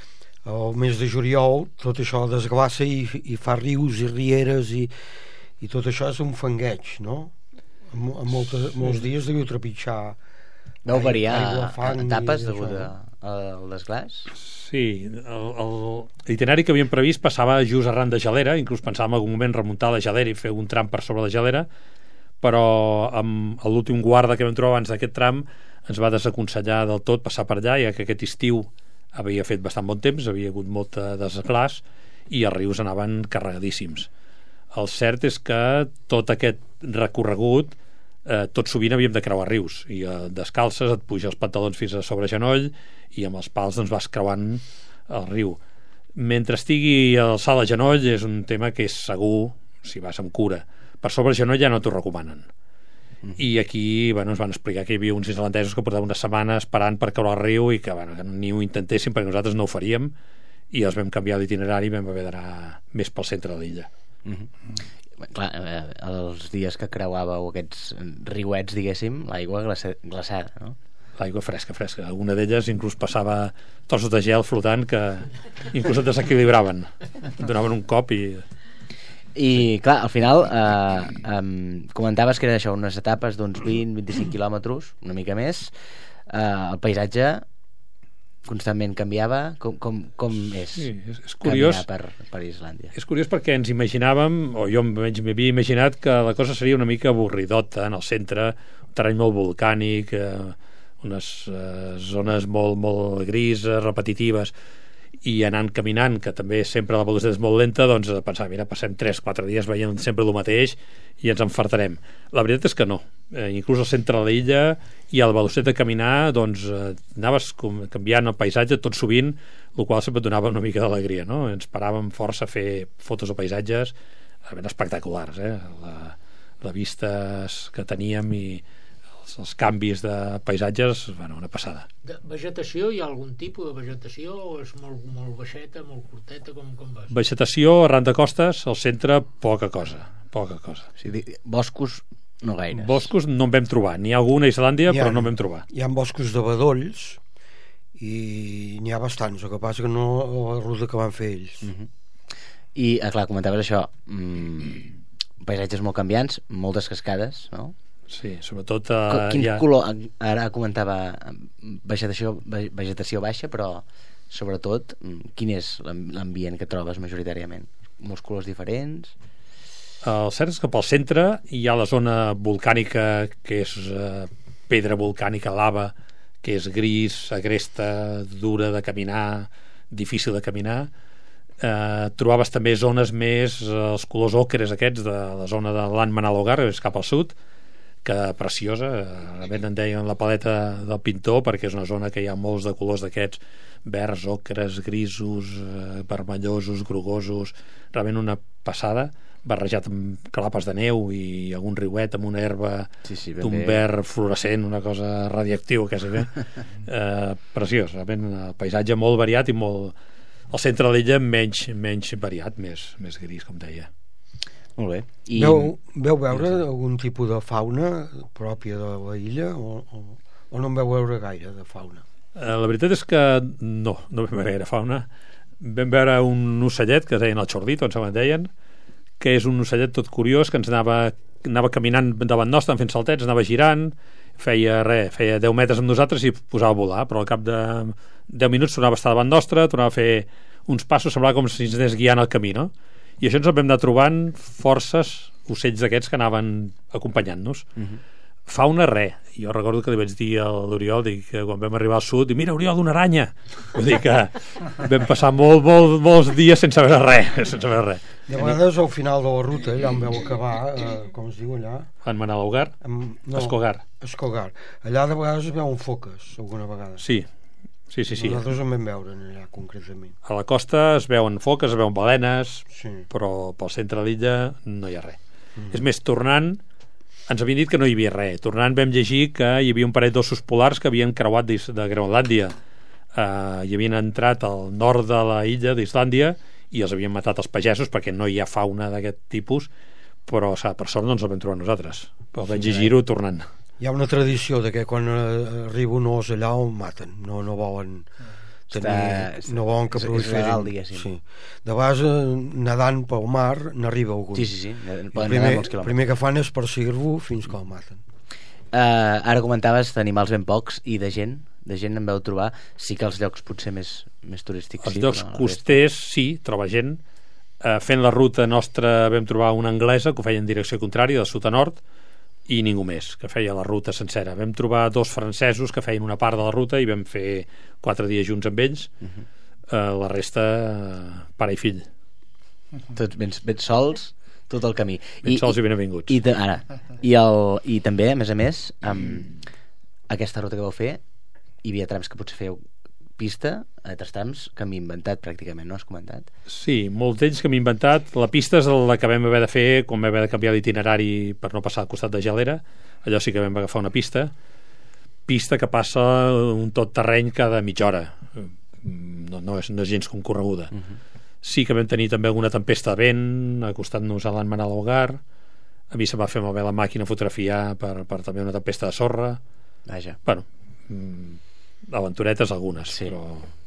al mes de juliol tot això desglaça i, i fa rius i rieres i i tot això és un fangueig, no? En, en moltes, molts dies deviu trepitjar. Vau variar a etapes degut al desglàs? Sí, l'itinerari que havíem previst passava just arran de gelera, inclús pensàvem en algun moment remuntar la gelera i fer un tram per sobre la gelera, però amb l'últim guarda que vam trobar abans d'aquest tram ens va desaconsellar del tot passar per allà, ja que aquest estiu havia fet bastant bon temps, havia hagut molt desglàs i els rius anaven carregadíssims. El cert és que tot aquest recorregut eh, tot sovint havíem de creuar rius i eh, descalces et puja els pantalons fins a sobre genoll i amb els pals doncs vas creuant el riu. Mentre estigui al salt a genoll és un tema que és segur si vas amb cura. Per sobre genoll ja no t'ho recomanen. Mm. I aquí bueno, ens van explicar que hi havia uns islandesos que portaven una setmana esperant per creuar el riu i que, bueno, que ni ho intentessin perquè nosaltres no ho faríem i els vam canviar l'itinerari i vam haver d'anar més pel centre de l'illa. Uh-huh. Clar, eh, els dies que creuàveu aquests riuets, diguéssim, l'aigua glaça- glaçada, no? L'aigua fresca, fresca. Alguna d'elles inclús passava trossos de gel flotant que inclús et desequilibraven. Et donaven un cop i... I, clar, al final eh, um, comentaves que eren això, unes etapes d'uns vint a vint-i-cinc quilòmetres, una mica més. Eh, el paisatge constantment canviava. Com, com, com és, sí, és, és curiós, caminar per, per Islàndia? És curiós perquè ens imaginàvem, o jo m'havia imaginat, que la cosa seria una mica avorridota en el centre, un terreny molt volcànic, eh, unes eh, zones molt, molt grises, repetitives, i anant caminant, que també sempre la velocitat és molt lenta, doncs pensar, mira, passem tres quatre dies veient sempre el mateix i ens enfartarem. La veritat és que no. Eh, inclús al centre de l'illa i a la velocitat de caminar, doncs eh, anaves com, canviant el paisatge tot sovint, el qual sempre et donava una mica d'alegria, no? Ens paràvem força a fer fotos o paisatges ben espectaculars, eh? La, la vista que teníem i els, els canvis de paisatges, bueno, una passada. De vegetació, hi ha algun tipus de vegetació o és molt, molt baixeta, molt curteta, com, com va? Vegetació arran de costes, al centre poca cosa, poca cosa. O sigui, boscos no gaires. Boscos no en vam trobar, n'hi ha algun a Islàndia, ha, però no en vam trobar. Hi ha boscos de bedolls i n'hi ha bastants, el que passa que no la ruta que van fer ells. Uh-huh. I, eh, clar, comentaves això, mmm, paisatges molt canviants, moltes cascades, no? Sí, sobretot... Uh, Quin ha... color? Ara comentava vegetació, vegetació baixa, però sobretot quin és l'ambient que trobes majoritàriament? Molts colors diferents? El cert és que pel centre hi ha la zona volcànica, que és uh, pedra volcànica, lava, que és gris, agresta, dura de caminar, difícil de caminar. Uh, trobaves també zones més, uh, els colors ocres aquests de la zona de l'An Manalogar, que és cap al sud, que preciosa, realment en deien la paleta del pintor, perquè és una zona que hi ha molts de colors d'aquests, verds, ocres, grisos, eh, vermellosos, grogosos, realment una passada, barrejat amb clapes de neu i algun riuet amb una herba sí, sí, d'un verd fluorescent, una cosa radiactiu quasi bé. eh, preciós, realment un paisatge molt variat i molt... al centre de l'illa menys, menys variat, més, més gris, com deia. Molt bé. I... Veu, veu veure algun tipus de fauna pròpia de la illa o, o, o no en veu veure gaire de fauna? Eh, la veritat és que no, no vam veure gaire fauna. Vam veure un ocellet que es deien el xordito, em sembla que deien, que és un ocellet tot curiós que ens anava, anava caminant davant nostre, fent saltets, anava girant, feia res, feia deu metres amb nosaltres i posava a volar, però al cap de deu minuts tornava a estar davant nostre, tornava a fer uns passos, semblava com si ens anés guiant el camí, no? I això ens vam anar trobant forces ocells d'aquests que anaven acompanyant-nos. Uh-huh. Fauna, res. Jo recordo que li vaig dir a l'Oriol, dic, que quan vam arribar al sud, dic, mira, Oriol, una aranya. Vull dir que vam passar molt, molt, molts dies sense veure res, sense veure res. I a vegades al final de la ruta, allà on veu acabar, eh, com es diu allà? En Manalogar? No, Escogar. Escogar. Allà de vegades es veuen foques, alguna vegada. Sí, sí, sí, sí. Nosaltres en vam veure allà, concretament. A la costa es veuen foques, es veuen balenes, sí. Però pel centre de l'illa no hi ha res. Mm. És més, tornant, ens havien dit que no hi havia res. Tornant vam llegir que hi havia un parell d'ossos polars que havien creuat de, de Groenlàndia. Uh, hi havien entrat al nord de la illa d'Islàndia i els havien matat els pagesos perquè no hi ha fauna d'aquest tipus, però sa, per sort no ens el vam trobar nosaltres. Però vaig sí, llegir-ho tornant. Hi ha una tradició de que quan arriba un os allà ho maten, no, no volen tenir, està, no volen que proliferin. Sí. De vegades nedant pel mar n'arriba algun. Sí, sí, sí. Poden primer, el primer que fan és perseguir-lo fins que el maten. Uh, ara comentaves d'animals ben pocs i de gent, de gent en veu trobar, sí que els llocs potser més, més turístics. Els sí, llocs costers sí, troba gent. Uh, fent la ruta nostra vam trobar una anglesa que ho feia en direcció contrària, de sud a nord, i ningú més, que feia la ruta sencera. Vam trobar dos francesos que feien una part de la ruta i vam fer quatre dies junts amb ells. Uh-huh. uh, la resta uh, pare i fill. Uh-huh. Tots ben, ben sols tot el camí. Ben I, sols i ben avinguts. I, i, ara, i, el, i també, a més a més, amb aquesta ruta que vau fer hi havia trams que potser fèieu pista, altres trams que m'he inventat pràcticament, no has comentat? Sí, molts d'ells que m'he inventat. La pista és la que vam haver de fer quan vam haver de canviar l'itinerari per no passar al costat de Gelera. Allò sí que vam agafar una pista pista que passa un tot terreny cada mitja hora. No, no, és, no és gens concorreguda. Uh-huh. Sí que vam tenir també alguna tempesta de vent acostant-nos a l'Almenara. A mi se va fer malbé la màquina a fotografiar per, per també una tempesta de sorra. Vaja. Bueno, aventuretes algunes, sí. Però...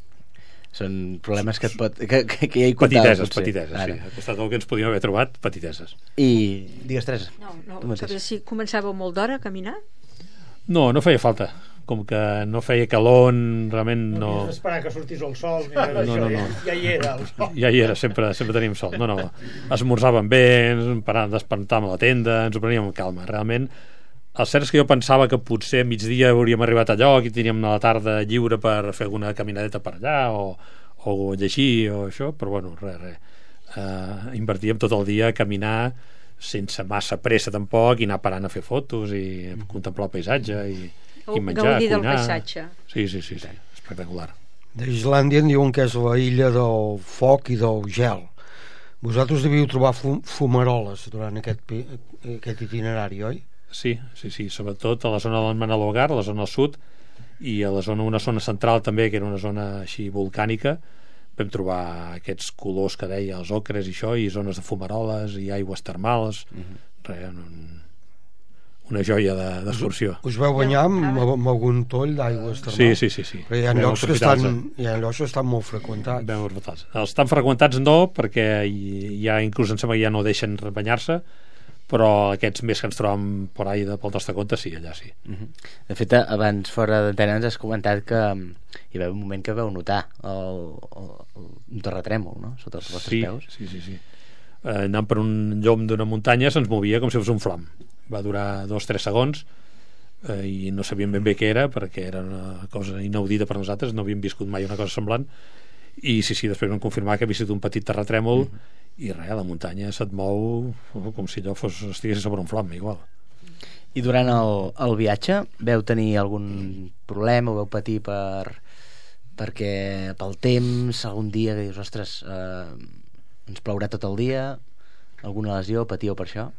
Són problemes que et pot... que, que, que ja hi comptava, petiteses, potser. petiteses, Ara. sí. Ha costat el que ens podíem haver trobat, petiteses. I... Digues, Teresa. No, no, saber si començàveu molt d'hora a caminar? No, no feia falta. Com que no feia calor, realment no... No havies d'esperar que sortís el sol, ni res no, no, no. Ja, ja hi era el sol. Ja hi era, sempre, sempre teníem sol. No, no, esmorzàvem bé, ens paràvem d'espantar a la tenda, ens ho preníem amb calma. Realment, el cert és que jo pensava que potser a migdia hauríem arribat a lloc i teníem a la tarda lliure per fer alguna caminadeta per allà o, o llegir o això, però bueno, res, res. Uh, invertíem tot el dia a caminar sense massa pressa tampoc i anar parant a fer fotos i mm. contemplar el paisatge i, i menjar, gaudir cuinar. del paisatge. Sí, sí, sí, sí, espectacular. D'Islàndia en diuen que és la illa del foc i del gel. Vosaltres devíeu trobar fum fumaroles durant aquest, aquest itinerari, oi? Sí, sí, sí, sobretot a la zona del Manalogar, a la zona al sud, i a la zona, una zona central també, que era una zona així volcànica, vam trobar aquests colors que deia, els ocres i això, i zones de fumaroles i aigües termals, mm-hmm. Re, un, una joia d'excursió. Us, us veu banyar amb, amb algun toll d'aigües termals? Sí, sí, sí, sí. Però hi ha llocs que estan, hi ha llocs que estan molt freqüentats. Ben freqüentats. Els tan freqüentats no, perquè ja inclús em sembla que ja no deixen banyar-se, però aquests més que ens trobem per ahí de, pel nostre compte, sí, allà sí. Uh-huh. De fet, abans fora d'antena ens has comentat que hi va haver un moment que veu notar el, el, el, un terratrèmol, no?, sota els vostres sí, peus. Sí, sí, sí. Eh, anant per un llom d'una muntanya se'ns movia com si fos un flam. Va durar dos o tres segons eh, i no sabíem ben bé què era, perquè era una cosa inaudita per nosaltres, no havíem viscut mai una cosa semblant, i sí, sí, després vam confirmar que havia sigut un petit terratrèmol. Uh-huh. I res, la muntanya se't mou com si allò fos, estigués sobre un flam, igual. I durant el, el viatge veu tenir algun problema, o veu patir per perquè pel temps, algun dia que dius, ostres, eh, ens plourà tot el dia, alguna lesió, patíeu per això?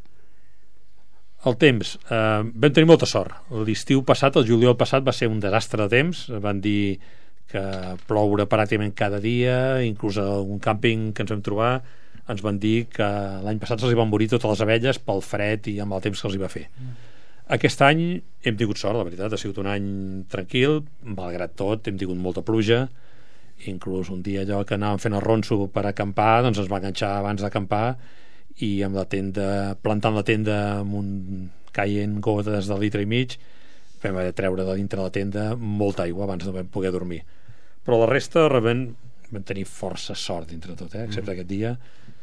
El temps, eh, vam tenir molta sort. L'estiu passat, el juliol passat, va ser un desastre de temps. Van dir que ploure pràcticament cada dia, inclús a un càmping que ens vam trobar ens van dir que l'any passat se'ls van morir totes les abelles pel fred i amb el temps que els hi va fer. Mm. Aquest any hem tingut sort, la veritat, ha sigut un any tranquil, malgrat tot hem tingut molta pluja, inclús un dia allò que anàvem fent el ronso per acampar, doncs ens va enganxar abans d'acampar i amb la tenda, plantant la tenda amb un caient gotes de litre i mig, vam haver de treure de dintre de la tenda molta aigua abans de poder dormir. Però la resta realment vam tenir força sort dintre de tot, eh? Excepte mm. aquest dia.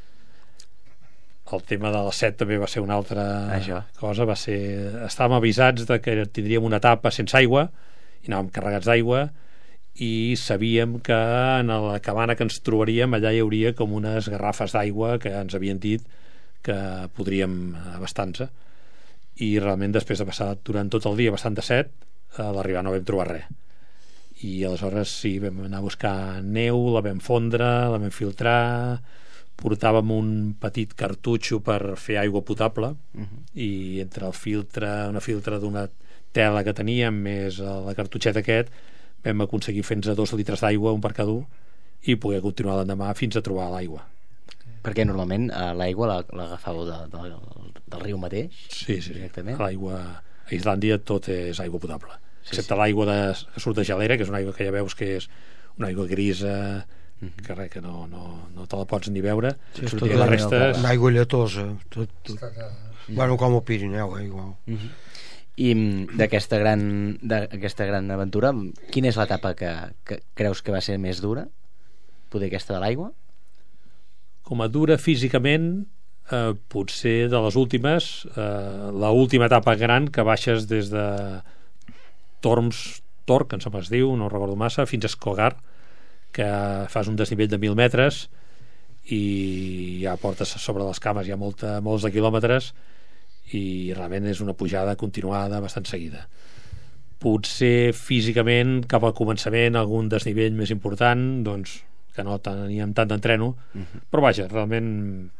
El tema de la set també va ser una altra Això. cosa, va ser... estàvem avisats de que tindríem una etapa sense aigua i anàvem carregats d'aigua i sabíem que en la cabana que ens trobaríem allà hi hauria com unes garrafes d'aigua que ens havien dit que podríem abastar-nos, i realment després de passar durant tot el dia bastant de set, a l'arribar no vam trobar res, i aleshores sí, vam anar a buscar neu, la vam fondre, la vam filtrar, portàvem un petit cartutxo per fer aigua potable, uh-huh. i entre el filtre, una filtre d'una tela que teníem més la cartutxeta aquest, vam aconseguir fer-nos a dos litres d'aigua, un per cada un, i poder continuar l'endemà fins a trobar l'aigua. Perquè normalment eh, l'aigua l'agafàveu de, de, del riu mateix? Sí, sí, directament. L'aigua a Islàndia tot és aigua potable, sí, excepte sí. l'aigua de, que surt de gelera, que és una aigua que ja veus que és una aigua grisa, que res, que no, no, no te la pots ni veure, sí, tot la resta és... una aigua lletosa tot, tot. Mm. Bueno, com el Pirineu, eh, igual. Mm-hmm. I d'aquesta gran, d'aquesta gran aventura, quina és l'etapa que, que creus que va ser més dura? Poder aquesta de l'aigua? Com a dura físicament, eh, potser de les últimes, eh, la última etapa gran que baixes des de Torms, Torc, em sembla que es diu, no recordo massa, fins a Skogar, que fas un desnivell de mil metres i ja portes sobre les cames ja molta, molts de quilòmetres, i realment és una pujada continuada bastant seguida. Potser físicament cap al començament algun desnivell més important, doncs que no teníem tant d'entreno, uh-huh. però vaja, realment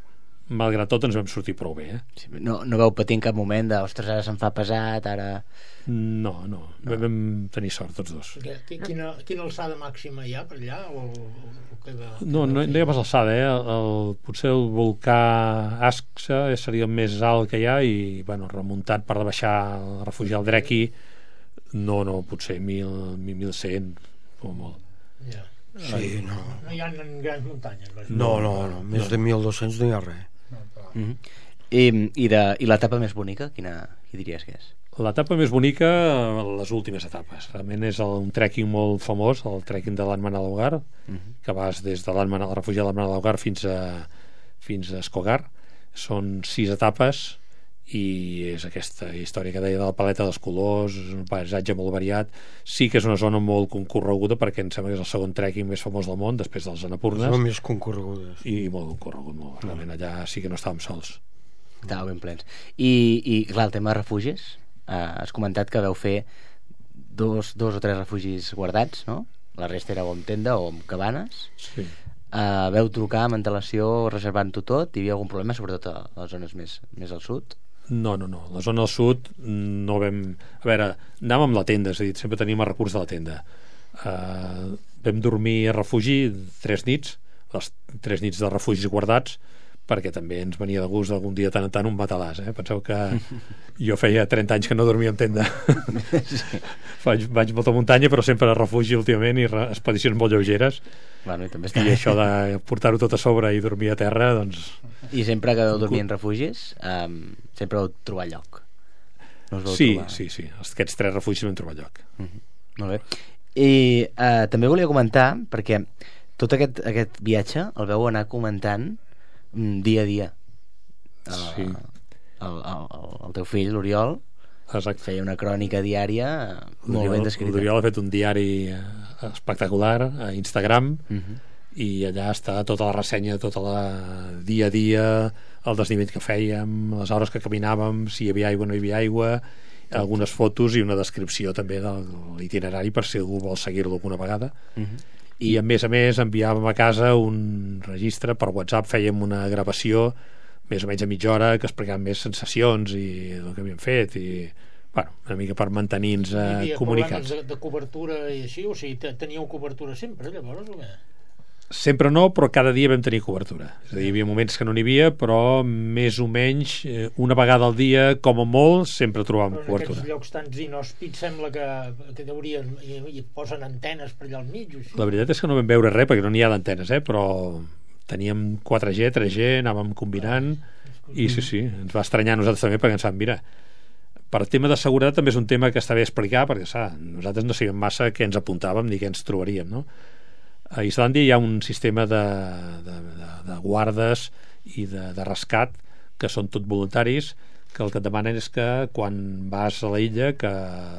malgrat tot ens vam sortir prou bé, eh? Sí, no, no veu patir en cap moment de, ostres, ara se'm fa pesat, ara... No, no, no. Vam tenir sort tots dos. Quina, quina alçada màxima hi ha per allà? O, o queda, no, no, no hi ha pas alçada, eh? El, el, potser el volcà Asca seria el més alt que hi ha i, bueno, remuntat per baixar, refugiar el Dreki, no, no, potser mil, mil cent o molt. Ja. Sí, no. No hi ha grans muntanyes. No, no, no, més de mil dos-cents no hi ha res. Mm -hmm. I, i, de, i l'etapa més bonica, quina, qui diries que és? L'etapa més bonica, les últimes etapes. Realment és el, un trekking molt famós, el trekking de l'Anmanalaugar, mm -hmm. que vas des de l'Anmanal, el refugi de l'Anmanalaugar fins a, fins a Skogar. Són sis etapes i és aquesta història que deia de la paleta dels colors, un paisatge molt variat. Sí que és una zona molt concorreguda perquè em sembla que és el segon trekking més famós del món després dels Annapurnes. Són més concorregudes. I molt concorregut, molt. Realment allà sí que no estàvem sols. Estava ben plens. I, i clar, el tema de refugis, eh, has comentat que veu fer dos, dos o tres refugis guardats, no? La resta era o amb tenda o amb cabanes. Sí. Eh, veu trucar amb antelació reservant-ho tot? Hi havia algun problema, sobretot a les zones més, més al sud? No, no, no. La zona del sud no vam... A veure, anàvem amb la tenda, és a dir, sempre teníem el recurs de la tenda. Uh, vam dormir a refugi tres nits, les tres nits de refugis guardats, perquè també ens venia de gust algun dia tant en tant un matalàs, eh? Penseu que jo feia trenta anys que no dormia en tenda. Sí. vaig, vaig molta muntanya, però sempre a refugi últimament i re, expedicions molt lleugeres. Bueno, i, també està... I això de portar-ho tot a sobre i dormir a terra, doncs... I sempre que vau dormir en refugis, um, sempre vau trobar lloc? No us vau sí, trobar... sí, sí. Aquests tres refugis vam trobar lloc. Uh -huh. Molt bé. I uh, també volia comentar, perquè tot aquest, aquest viatge el veu anar comentant dia a dia. Sí. El, el, el, el teu fill, l'Oriol, exacte, feia una crònica diària molt ben descrita. L'Oriol ha fet un diari espectacular a Instagram, uh -huh. i allà està tota la ressenya, tota la dia a dia, el desnivell que fèiem, les hores que caminàvem, si hi havia aigua o no hi havia aigua, algunes fotos i una descripció també de l'itinerari per si algú vol seguir-lo alguna vegada. Uh -huh. I a més a més enviàvem a casa un registre per WhatsApp, fèiem una gravació més o menys a mitja hora que explicàvem més sensacions i el que havíem fet i, bueno, una mica per mantenir-nos eh, comunicats. Hi havia comunicats. problemes de, de cobertura i així? O sigui, teníeu cobertura sempre llavors o què? Sempre no, però cada dia vam tenir cobertura. És a dir, hi havia moments que no n'hi havia, però més o menys eh, una vegada al dia, com a molt, sempre trobàvem però en cobertura. aquests llocs tan inhòspits sembla que, que deurien, i, i posen antenes per allà al mig. Així. La veritat és que no vam veure res perquè no n'hi ha d'antenes, eh? Però teníem quatre G, tres G, anàvem combinant i sí, sí, ens va estranyar a nosaltres també perquè ens vam mirar. Per tema de seguretat també és un tema que està bé explicar perquè, saps, nosaltres no sabíem massa què ens apuntàvem ni què ens trobaríem, no? A Islàndia hi ha un sistema de, de, de, de guardes i de, de rescat que són tot voluntaris, que el que et demanen és que quan vas a la illa que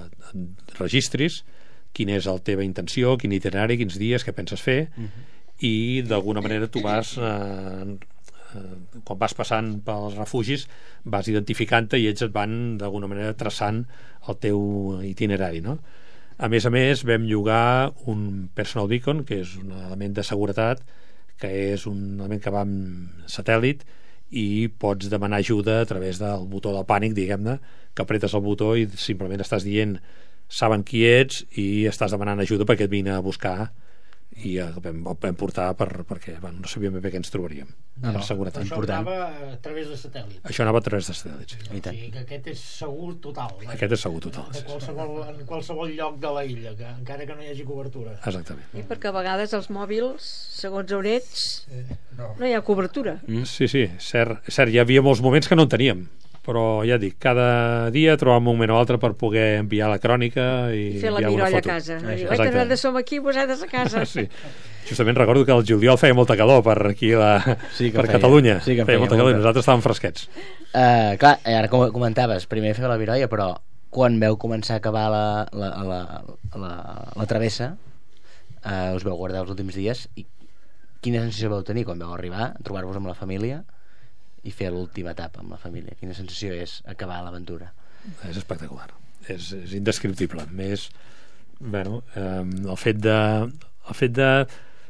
registris quina és la teva intenció, quin itinerari, quins dies, què penses fer, uh -huh. i d'alguna manera tu vas eh, eh, quan vas passant pels refugis vas identificant-te i ells et van d'alguna manera traçant el teu itinerari, no? A més a més vam llogar un personal beacon, que és un element de seguretat, que és un element que va amb satèl·lit i pots demanar ajuda a través del botó del pànic, diguem-ne, que apretes el botó i simplement estàs dient saben qui ets i estàs demanant ajuda perquè et vinguin a buscar, i el vam, el vam portar per, perquè bueno, no sabíem bé què ens trobaríem. No, per seguretat. això Important. anava a través de satèl·lit. Això anava a través de satèl·lit, sí. O sigui que aquest és segur total. Eh? Aquest és segur total. De qualsevol, en qualsevol lloc de la illa, que, encara que no hi hagi cobertura. Exactament. I perquè a vegades els mòbils, segons on ets, eh, no. no hi ha cobertura. Mm. Sí, sí, cert, cert, hi havia molts moments que no en teníem, però ja dic, cada dia trobàvem un moment o altre per poder enviar la crònica i, I fer la enviar una mirolla a foto. casa. Ah, Oi, que nosaltres som aquí, vosaltres a casa. Sí. Justament recordo que el juliol feia molta calor per aquí la, sí per feia. Catalunya, sí que feia, feia molta calor i nosaltres estàvem fresquets. Uh, clar, ara com comentaves, primer feu la virolla, però quan veu començar a acabar la, la, la, la, la travessa, uh, us veu guardar els últims dies, i quina sensació vau tenir quan vau arribar, trobar-vos amb la família i fer l'última etapa amb la família? Quina sensació és acabar l'aventura? És espectacular, és, és indescriptible. Més, bueno, eh, el fet de el fet de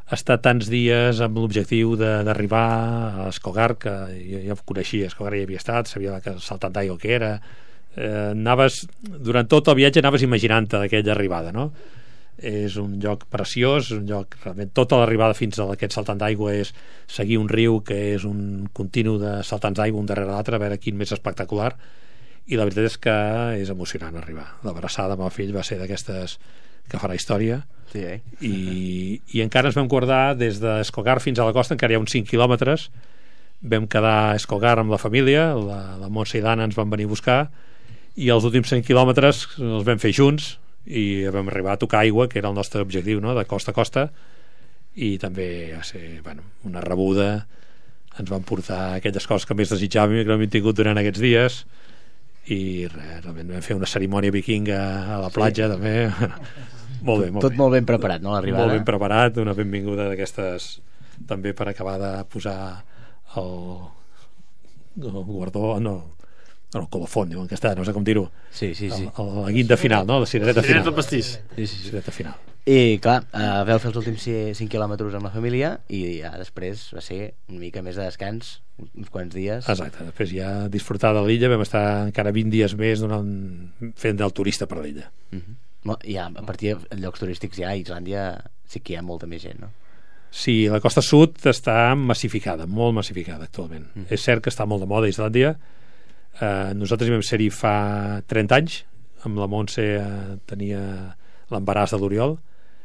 estar tants dies amb l'objectiu d'arribar a Escogar, que jo, jo coneixia Escogar, ja havia estat, sabia que saltant d'aigua que era, eh, anaves, durant tot el viatge anaves imaginant-te aquella arribada, no? És un lloc preciós, un lloc realment, tota l'arribada fins a aquest saltant d'aigua és seguir un riu que és un continu de saltants d'aigua un darrere l'altre, a veure quin més espectacular, i la veritat és que és emocionant arribar. L'abraçada amb el fill va ser d'aquestes que farà història, sí, eh? I, i encara ens vam guardar des d'Escogar fins a la costa, encara hi ha uns cinc quilòmetres. Vam quedar a Escogar amb la família, la, la Montse i l'Anna ens van venir a buscar, i els últims cent quilòmetres els vam fer junts i vam arribar a tocar aigua, que era el nostre objectiu, no? De costa a costa, i també va ser, bueno, una rebuda. Ens van portar aquelles coses que més desitjàvem i que no hem tingut durant aquests dies, i res, realment vam fer una cerimònia vikinga a la platja, sí. També molt bé, molt tot bé. Molt ben preparat, no, l'arribada? Molt ben preparat, una benvinguda d'aquestes també per acabar de posar el, el guardó, no, el colofón, diuen que està, no sé com dir-ho, sí, sí, sí. El, el, la guinda final, no? La cirereta final. Cirereta pastís. Sí, sí, sí. Cirereta final. I clar, uh, vau fer els últims cinc quilòmetres amb la família i ja després va ser una mica més de descans, uns quants dies. Exacte, després ja disfrutar de l'illa, vam estar encara vint dies més donant, fent del turista per l'illa. Uh -huh. Ja, a partir de llocs turístics ja a Islàndia sí que hi ha molta més gent, no? Sí, la costa sud està massificada, molt massificada actualment. Uh -huh. És cert que està molt de moda a Islàndia. Uh, nosaltres hi vam ser-hi fa trenta anys, amb la Montse uh, tenia l'embaràs de l'Oriol,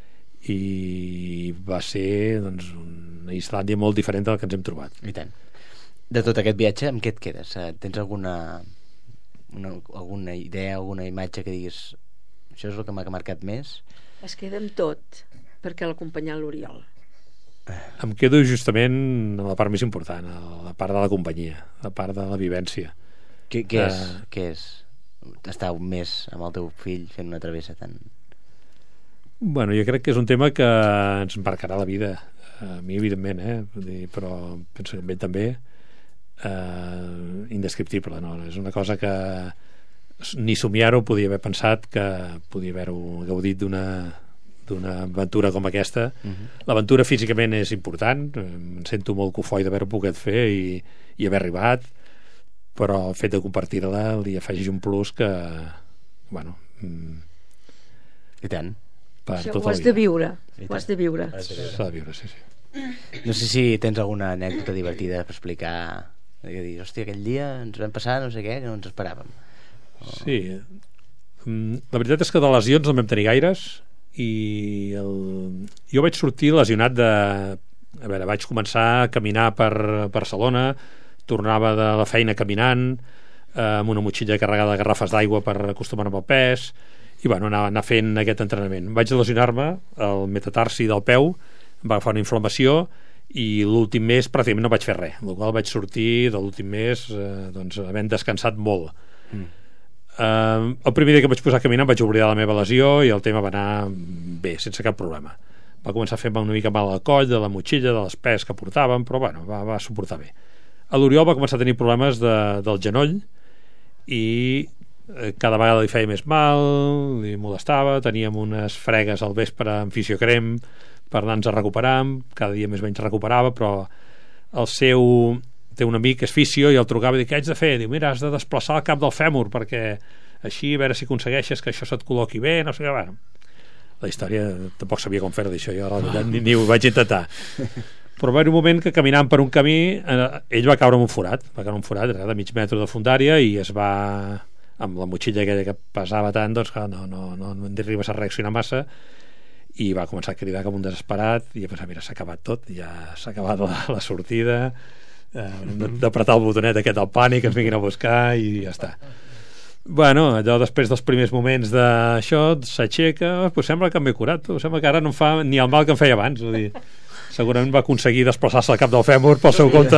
i va ser, doncs, una Islàndia molt diferent del que ens hem trobat. I tant. De tot aquest viatge, amb què et quedes? Tens alguna una, alguna idea, alguna imatge que diguis això és el que m'ha marcat més? Es queda amb tot, perquè l'ha acompanyat l'Oriol. Em quedo justament a la part més important, a la part de la companyia, la part de la vivència. Què, què, és, uh, què és estar un mes amb el teu fill fent una travessa tan... Bueno, jo crec que és un tema que ens marcarà la vida, a mi evidentment, eh? Però penso que amb ell també, eh, indescriptible, no? És una cosa que ni somiar-ho podia haver pensat, que podia haver-ho gaudit d'una d'una aventura com aquesta. Uh-huh. L'aventura físicament és important, em sento molt cofoi d'haver-ho pogut fer i, i haver arribat, però el fet de compartir-la li afegeix un plus que, bueno, i tant. Això ho has de viure, ho has de viure. S'ha de viure, sí, sí. No sé si tens alguna anècdota divertida per explicar, que dir, hòstia, aquell dia ens vam passar no sé què, que no ens esperàvem. Oh. Sí, la veritat és que de lesions no vam tenir gaires, i el... jo vaig sortir lesionat de... a veure, vaig començar a caminar per Barcelona, tornava de la feina caminant, eh, amb una motxilla carregada de garrafes d'aigua per acostumar-me al pes, i bueno, anar, anar fent aquest entrenament. Vaig lesionar-me el metatarsi del peu, em va agafar una inflamació, i l'últim mes pràcticament no vaig fer res, amb la qual vaig sortir de l'últim mes eh, doncs, havent descansat molt. Mm. Uh, el primer dia que vaig posar a caminar em vaig oblidar la meva lesió i el tema va anar bé, sense cap problema. Va començar a fer-me una mica mal al coll de la motxilla, de les pes que portàvem, però bueno, va, va suportar bé. A l'Oriol va començar a tenir problemes de, del genoll, i eh, cada vegada li feia més mal, li molestava, teníem unes fregues al vespre amb fisiocrem per anar-nos a recuperar, cada dia més menys recuperava, però el seu... té un amic que és fisio i el trucava i diu, què haig de fer? Diu, mira, has de desplaçar el cap del fèmur perquè així a veure si aconsegueixes que això se't col·loqui bé, no sé què. Bueno, la història tampoc sabia com fer-ho d'això, jo ah. ni, ni ho vaig intentar, però va haver un moment que caminant per un camí eh, ell va caure en un forat va caure en un forat de mig metre de fondària i es va, amb la motxilla aquella que pesava tant, doncs que no, no, no, no arribes a reaccionar massa, i va començar a cridar com un desesperat i a pensar, mira, s'ha acabat tot, ja s'ha acabat la, la sortida, eh, d'apretar el botonet aquest del pànic, ens vinguin a buscar i ja està. Bueno, allò després dels primers moments d'això s'aixeca, pues sembla que m'he curat, sembla que ara no em fa ni el mal que em feia abans, vull dir, segurament va aconseguir desplaçar-se al cap del fèmur pel seu compte.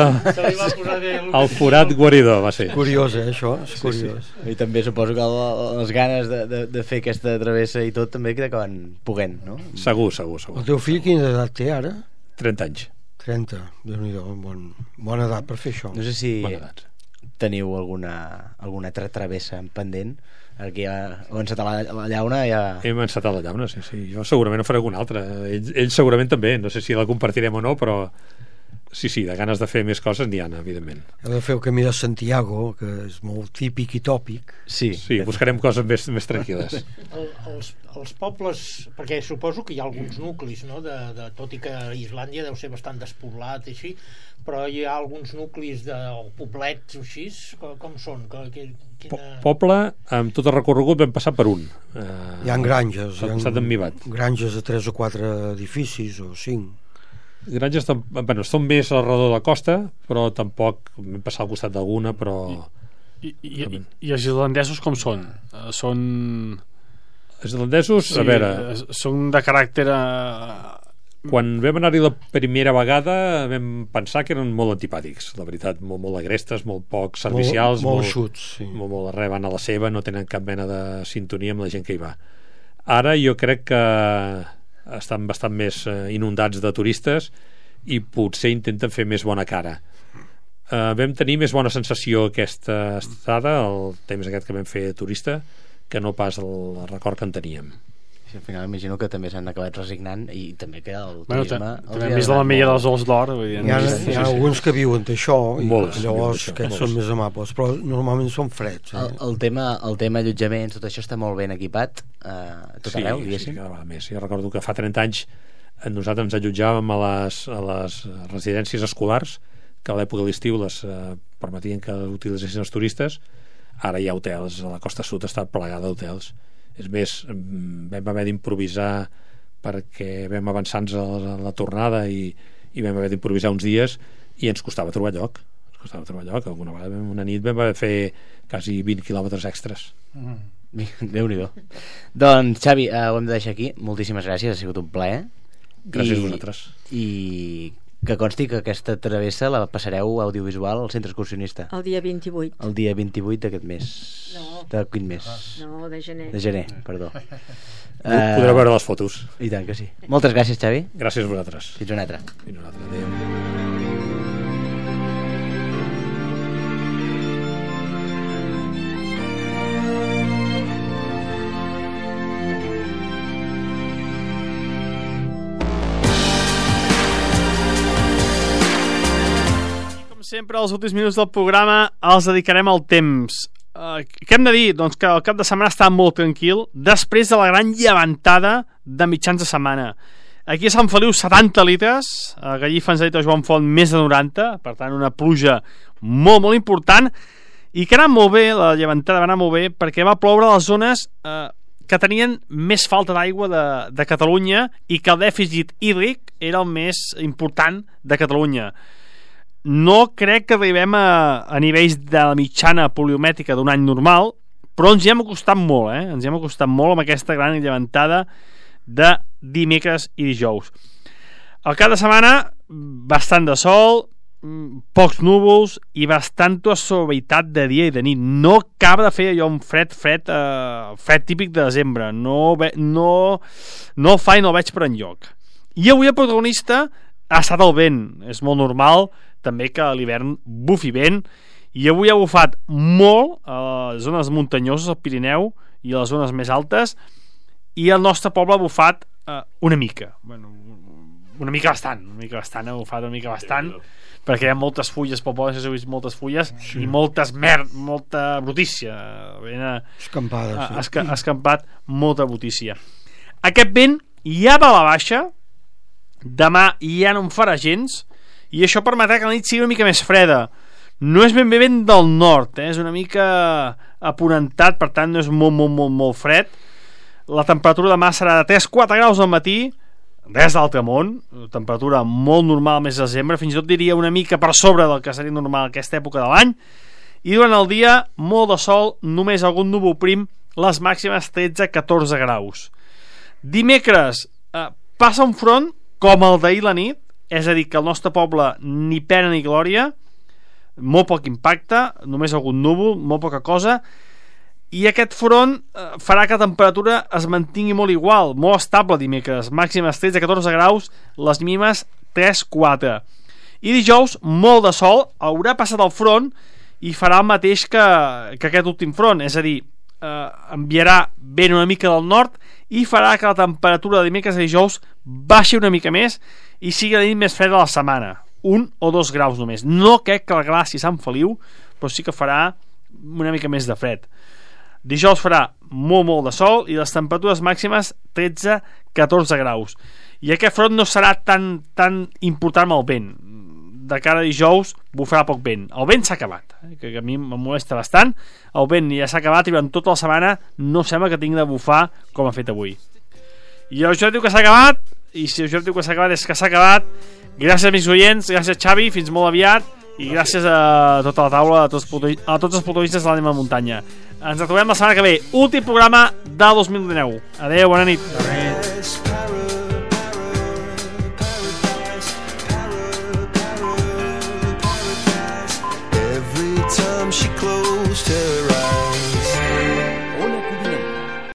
El forat guaridor va ser. Curiós, eh, això? És curiós. Sí, sí. I també suposo que les ganes de, de, de fer aquesta travessa i tot també que acaben poguent, no? Segur, segur, segur. El teu fill quina edat té ara? trenta anys. trenta, Déu-n'hi-do, bon, bona edat per fer això. No sé si teniu alguna, alguna altra travessa en pendent Perquè ja heu encetat la, la llauna ja... Hem encetat la llauna, sí, sí. Jo segurament no faré alguna altra. Ells, ells segurament també, no sé si la compartirem o no, però sí, sí, de ganes de fer més coses n'hi ha, evidentment. Heu de fer el camí de Santiago, que és molt típic i tòpic. Sí, sí, buscarem coses més, més tranquil·les. El, els, els pobles, perquè suposo que hi ha alguns nuclis, no? de, de, tot i que Islàndia deu ser bastant despoblat i així, però hi ha alguns nuclis de o poblets o així, com, com són? Que, que, quina... Poble, amb tot el recorregut vam passar per un. Uh, hi ha granges, hi ha granges de tres o quatre edificis o cinc. Granges, bueno, són més al redor de la costa, però tampoc vam passar al costat d'alguna, però... I, i, i, i els islandesos com són? Uh, són... Els islandesos, sí, a veure... Són de caràcter... Uh... Quan vam anar-hi la primera vegada vam pensar que eren molt antipàtics, la veritat, molt, molt agrestes, molt poc servicials, molt, molt xuts, sí. molt, molt res, van a la seva, no tenen cap mena de sintonia amb la gent que hi va. Ara jo crec que estan bastant més inundats de turistes i potser intenten fer més bona cara. Uh, vam tenir més bona sensació aquesta estada, el temps aquest que vam fer turista, que no pas el record que en teníem. Sí, al final imagino que també s'han acabat resignant i també que el bueno, turisme... També hem vist la mella dels ous d'or. Hi ha, hi ha alguns que viuen d'això i molts, llavors aquests són més amables, però normalment són freds. Eh? El, el, tema, el tema allotjaments, tot això està molt ben equipat eh, tot sí, arreu, sí, diguéssim. Sí, cada vegada més. Jo recordo que fa trenta anys nosaltres ens allotjàvem a les, a les residències escolars, que a l'època de l'estiu les eh, permetien que utilitzessin els turistes. Ara hi ha hotels, a la costa sud està plegada d'hotels. És més, vam haver d'improvisar perquè vam avançar-nos a la, a la tornada i, i vam haver d'improvisar uns dies i ens costava trobar lloc ens costava trobar lloc, alguna vegada una nit vam haver de fer quasi vint quilòmetres extras. Mm. Déu-n'hi-do. Doncs Xavi, eh, ho hem de deixar aquí, moltíssimes gràcies, ha sigut un plaer. Gràcies I, a vosaltres. I que consti que aquesta travessa la passareu audiovisual al centre excursionista el dia vint-i-vuit el dia vint-i-vuit d'aquest mes no. de quin mes? No, de gener de gener, perdó. Podreu veure les fotos. I tant que sí. Moltes gràcies, Xavi. Gràcies a vosaltres. Fins una altra. Fins una altra, adéu. Sempre als últims minuts del programa els dedicarem al temps. Uh, què hem de dir? Doncs que el cap de setmana està molt tranquil després de la gran llevantada de mitjans de setmana. Aquí a Sant Feliu setanta litres, a Gallifa ens ha dit a Joan Font més de noranta, per tant una pluja molt molt important i que ha anat molt bé, la llevantada va anar molt bé perquè va ploure a les zones uh, que tenien més falta d'aigua de, de Catalunya i que el dèficit hídric era el més important de Catalunya. No crec que arribem a, a nivells de la mitjana poliomètrica d'un any normal, però ens hi hem acostat molt, eh? Ens hi hem acostat molt amb aquesta gran llevantada de dimecres i dijous. El cap de setmana, bastant de sol, pocs núvols i bastanta suavitat de dia i de nit. No acaba de fer allò un fred, fred, eh, fred típic de desembre. No, no, no el fa i no el veig per enlloc. I avui el protagonista ha estat el vent. És molt normal també que a l'hivern bufi vent i avui ha bufat molt a les zones muntanyoses, al Pirineu i a les zones més altes, i el nostre poble ha bufat eh, una mica bueno, una mica bastant una mica bastant, ha bufat una mica bastant sí, perquè hi ha moltes fulles pel poble, si heu vist moltes fulles sí. I moltes merd, molta brutícia ben a, escampada, sí. ha, esca, ha escampat molta brutícia. Aquest vent ja va a la baixa, demà ja no en farà gens i això permetrà que la nit sigui una mica més freda. No és ben bé vent del nord, eh? És una mica aponentat, per tant no és molt, molt, molt, molt fred. La temperatura demà serà de tres a quatre graus al matí, res d'Altamont, temperatura molt normal al mes de desembre, fins i tot diria una mica per sobre del que seria normal a aquesta època de l'any, i durant el dia molt de sol, només algun núvol prim, les màximes tretze a catorze graus. Dimecres eh, passa un front com el d'ahir la nit, és a dir, que el nostre poble ni pena ni glòria, molt poc impacte, només algun núvol, molt poca cosa, i aquest front eh, farà que la temperatura es mantingui molt igual, molt estable dimecres, màximes tretze a catorze graus, les mínimes tres a quatre. I dijous, molt de sol, haurà passat el front i farà el mateix que, que aquest últim front, és a dir, eh, enviarà vent una mica del nord i farà que la temperatura de dimecres a dijous baixi una mica més i sigui la nit més freda de la setmana, un o dos graus només. No crec que la glaci Sant Feliu, però sí que farà una mica més de fred. Dijous farà molt molt de sol i les temperatures màximes tretze a catorze graus, i aquest front no serà tan, tan important amb el vent. De cara a dijous bufarà poc vent. El vent s'ha acabat, eh? que a mi em molesta bastant. El vent ja s'ha acabat i durant tota la setmana no sembla que tingui de bufar com ha fet avui. I el Josep diu que s'ha acabat, i si el Josep diu que s'ha acabat és que s'ha acabat. Gràcies a mis oients, gràcies Xavi, fins molt aviat, i gràcies a tota la taula, a tots, a tots els protagonistes de l'Ànima de Muntanya. Ens trobem la setmana que ve, últim programa de dos mil dinou. Adéu, bona nit.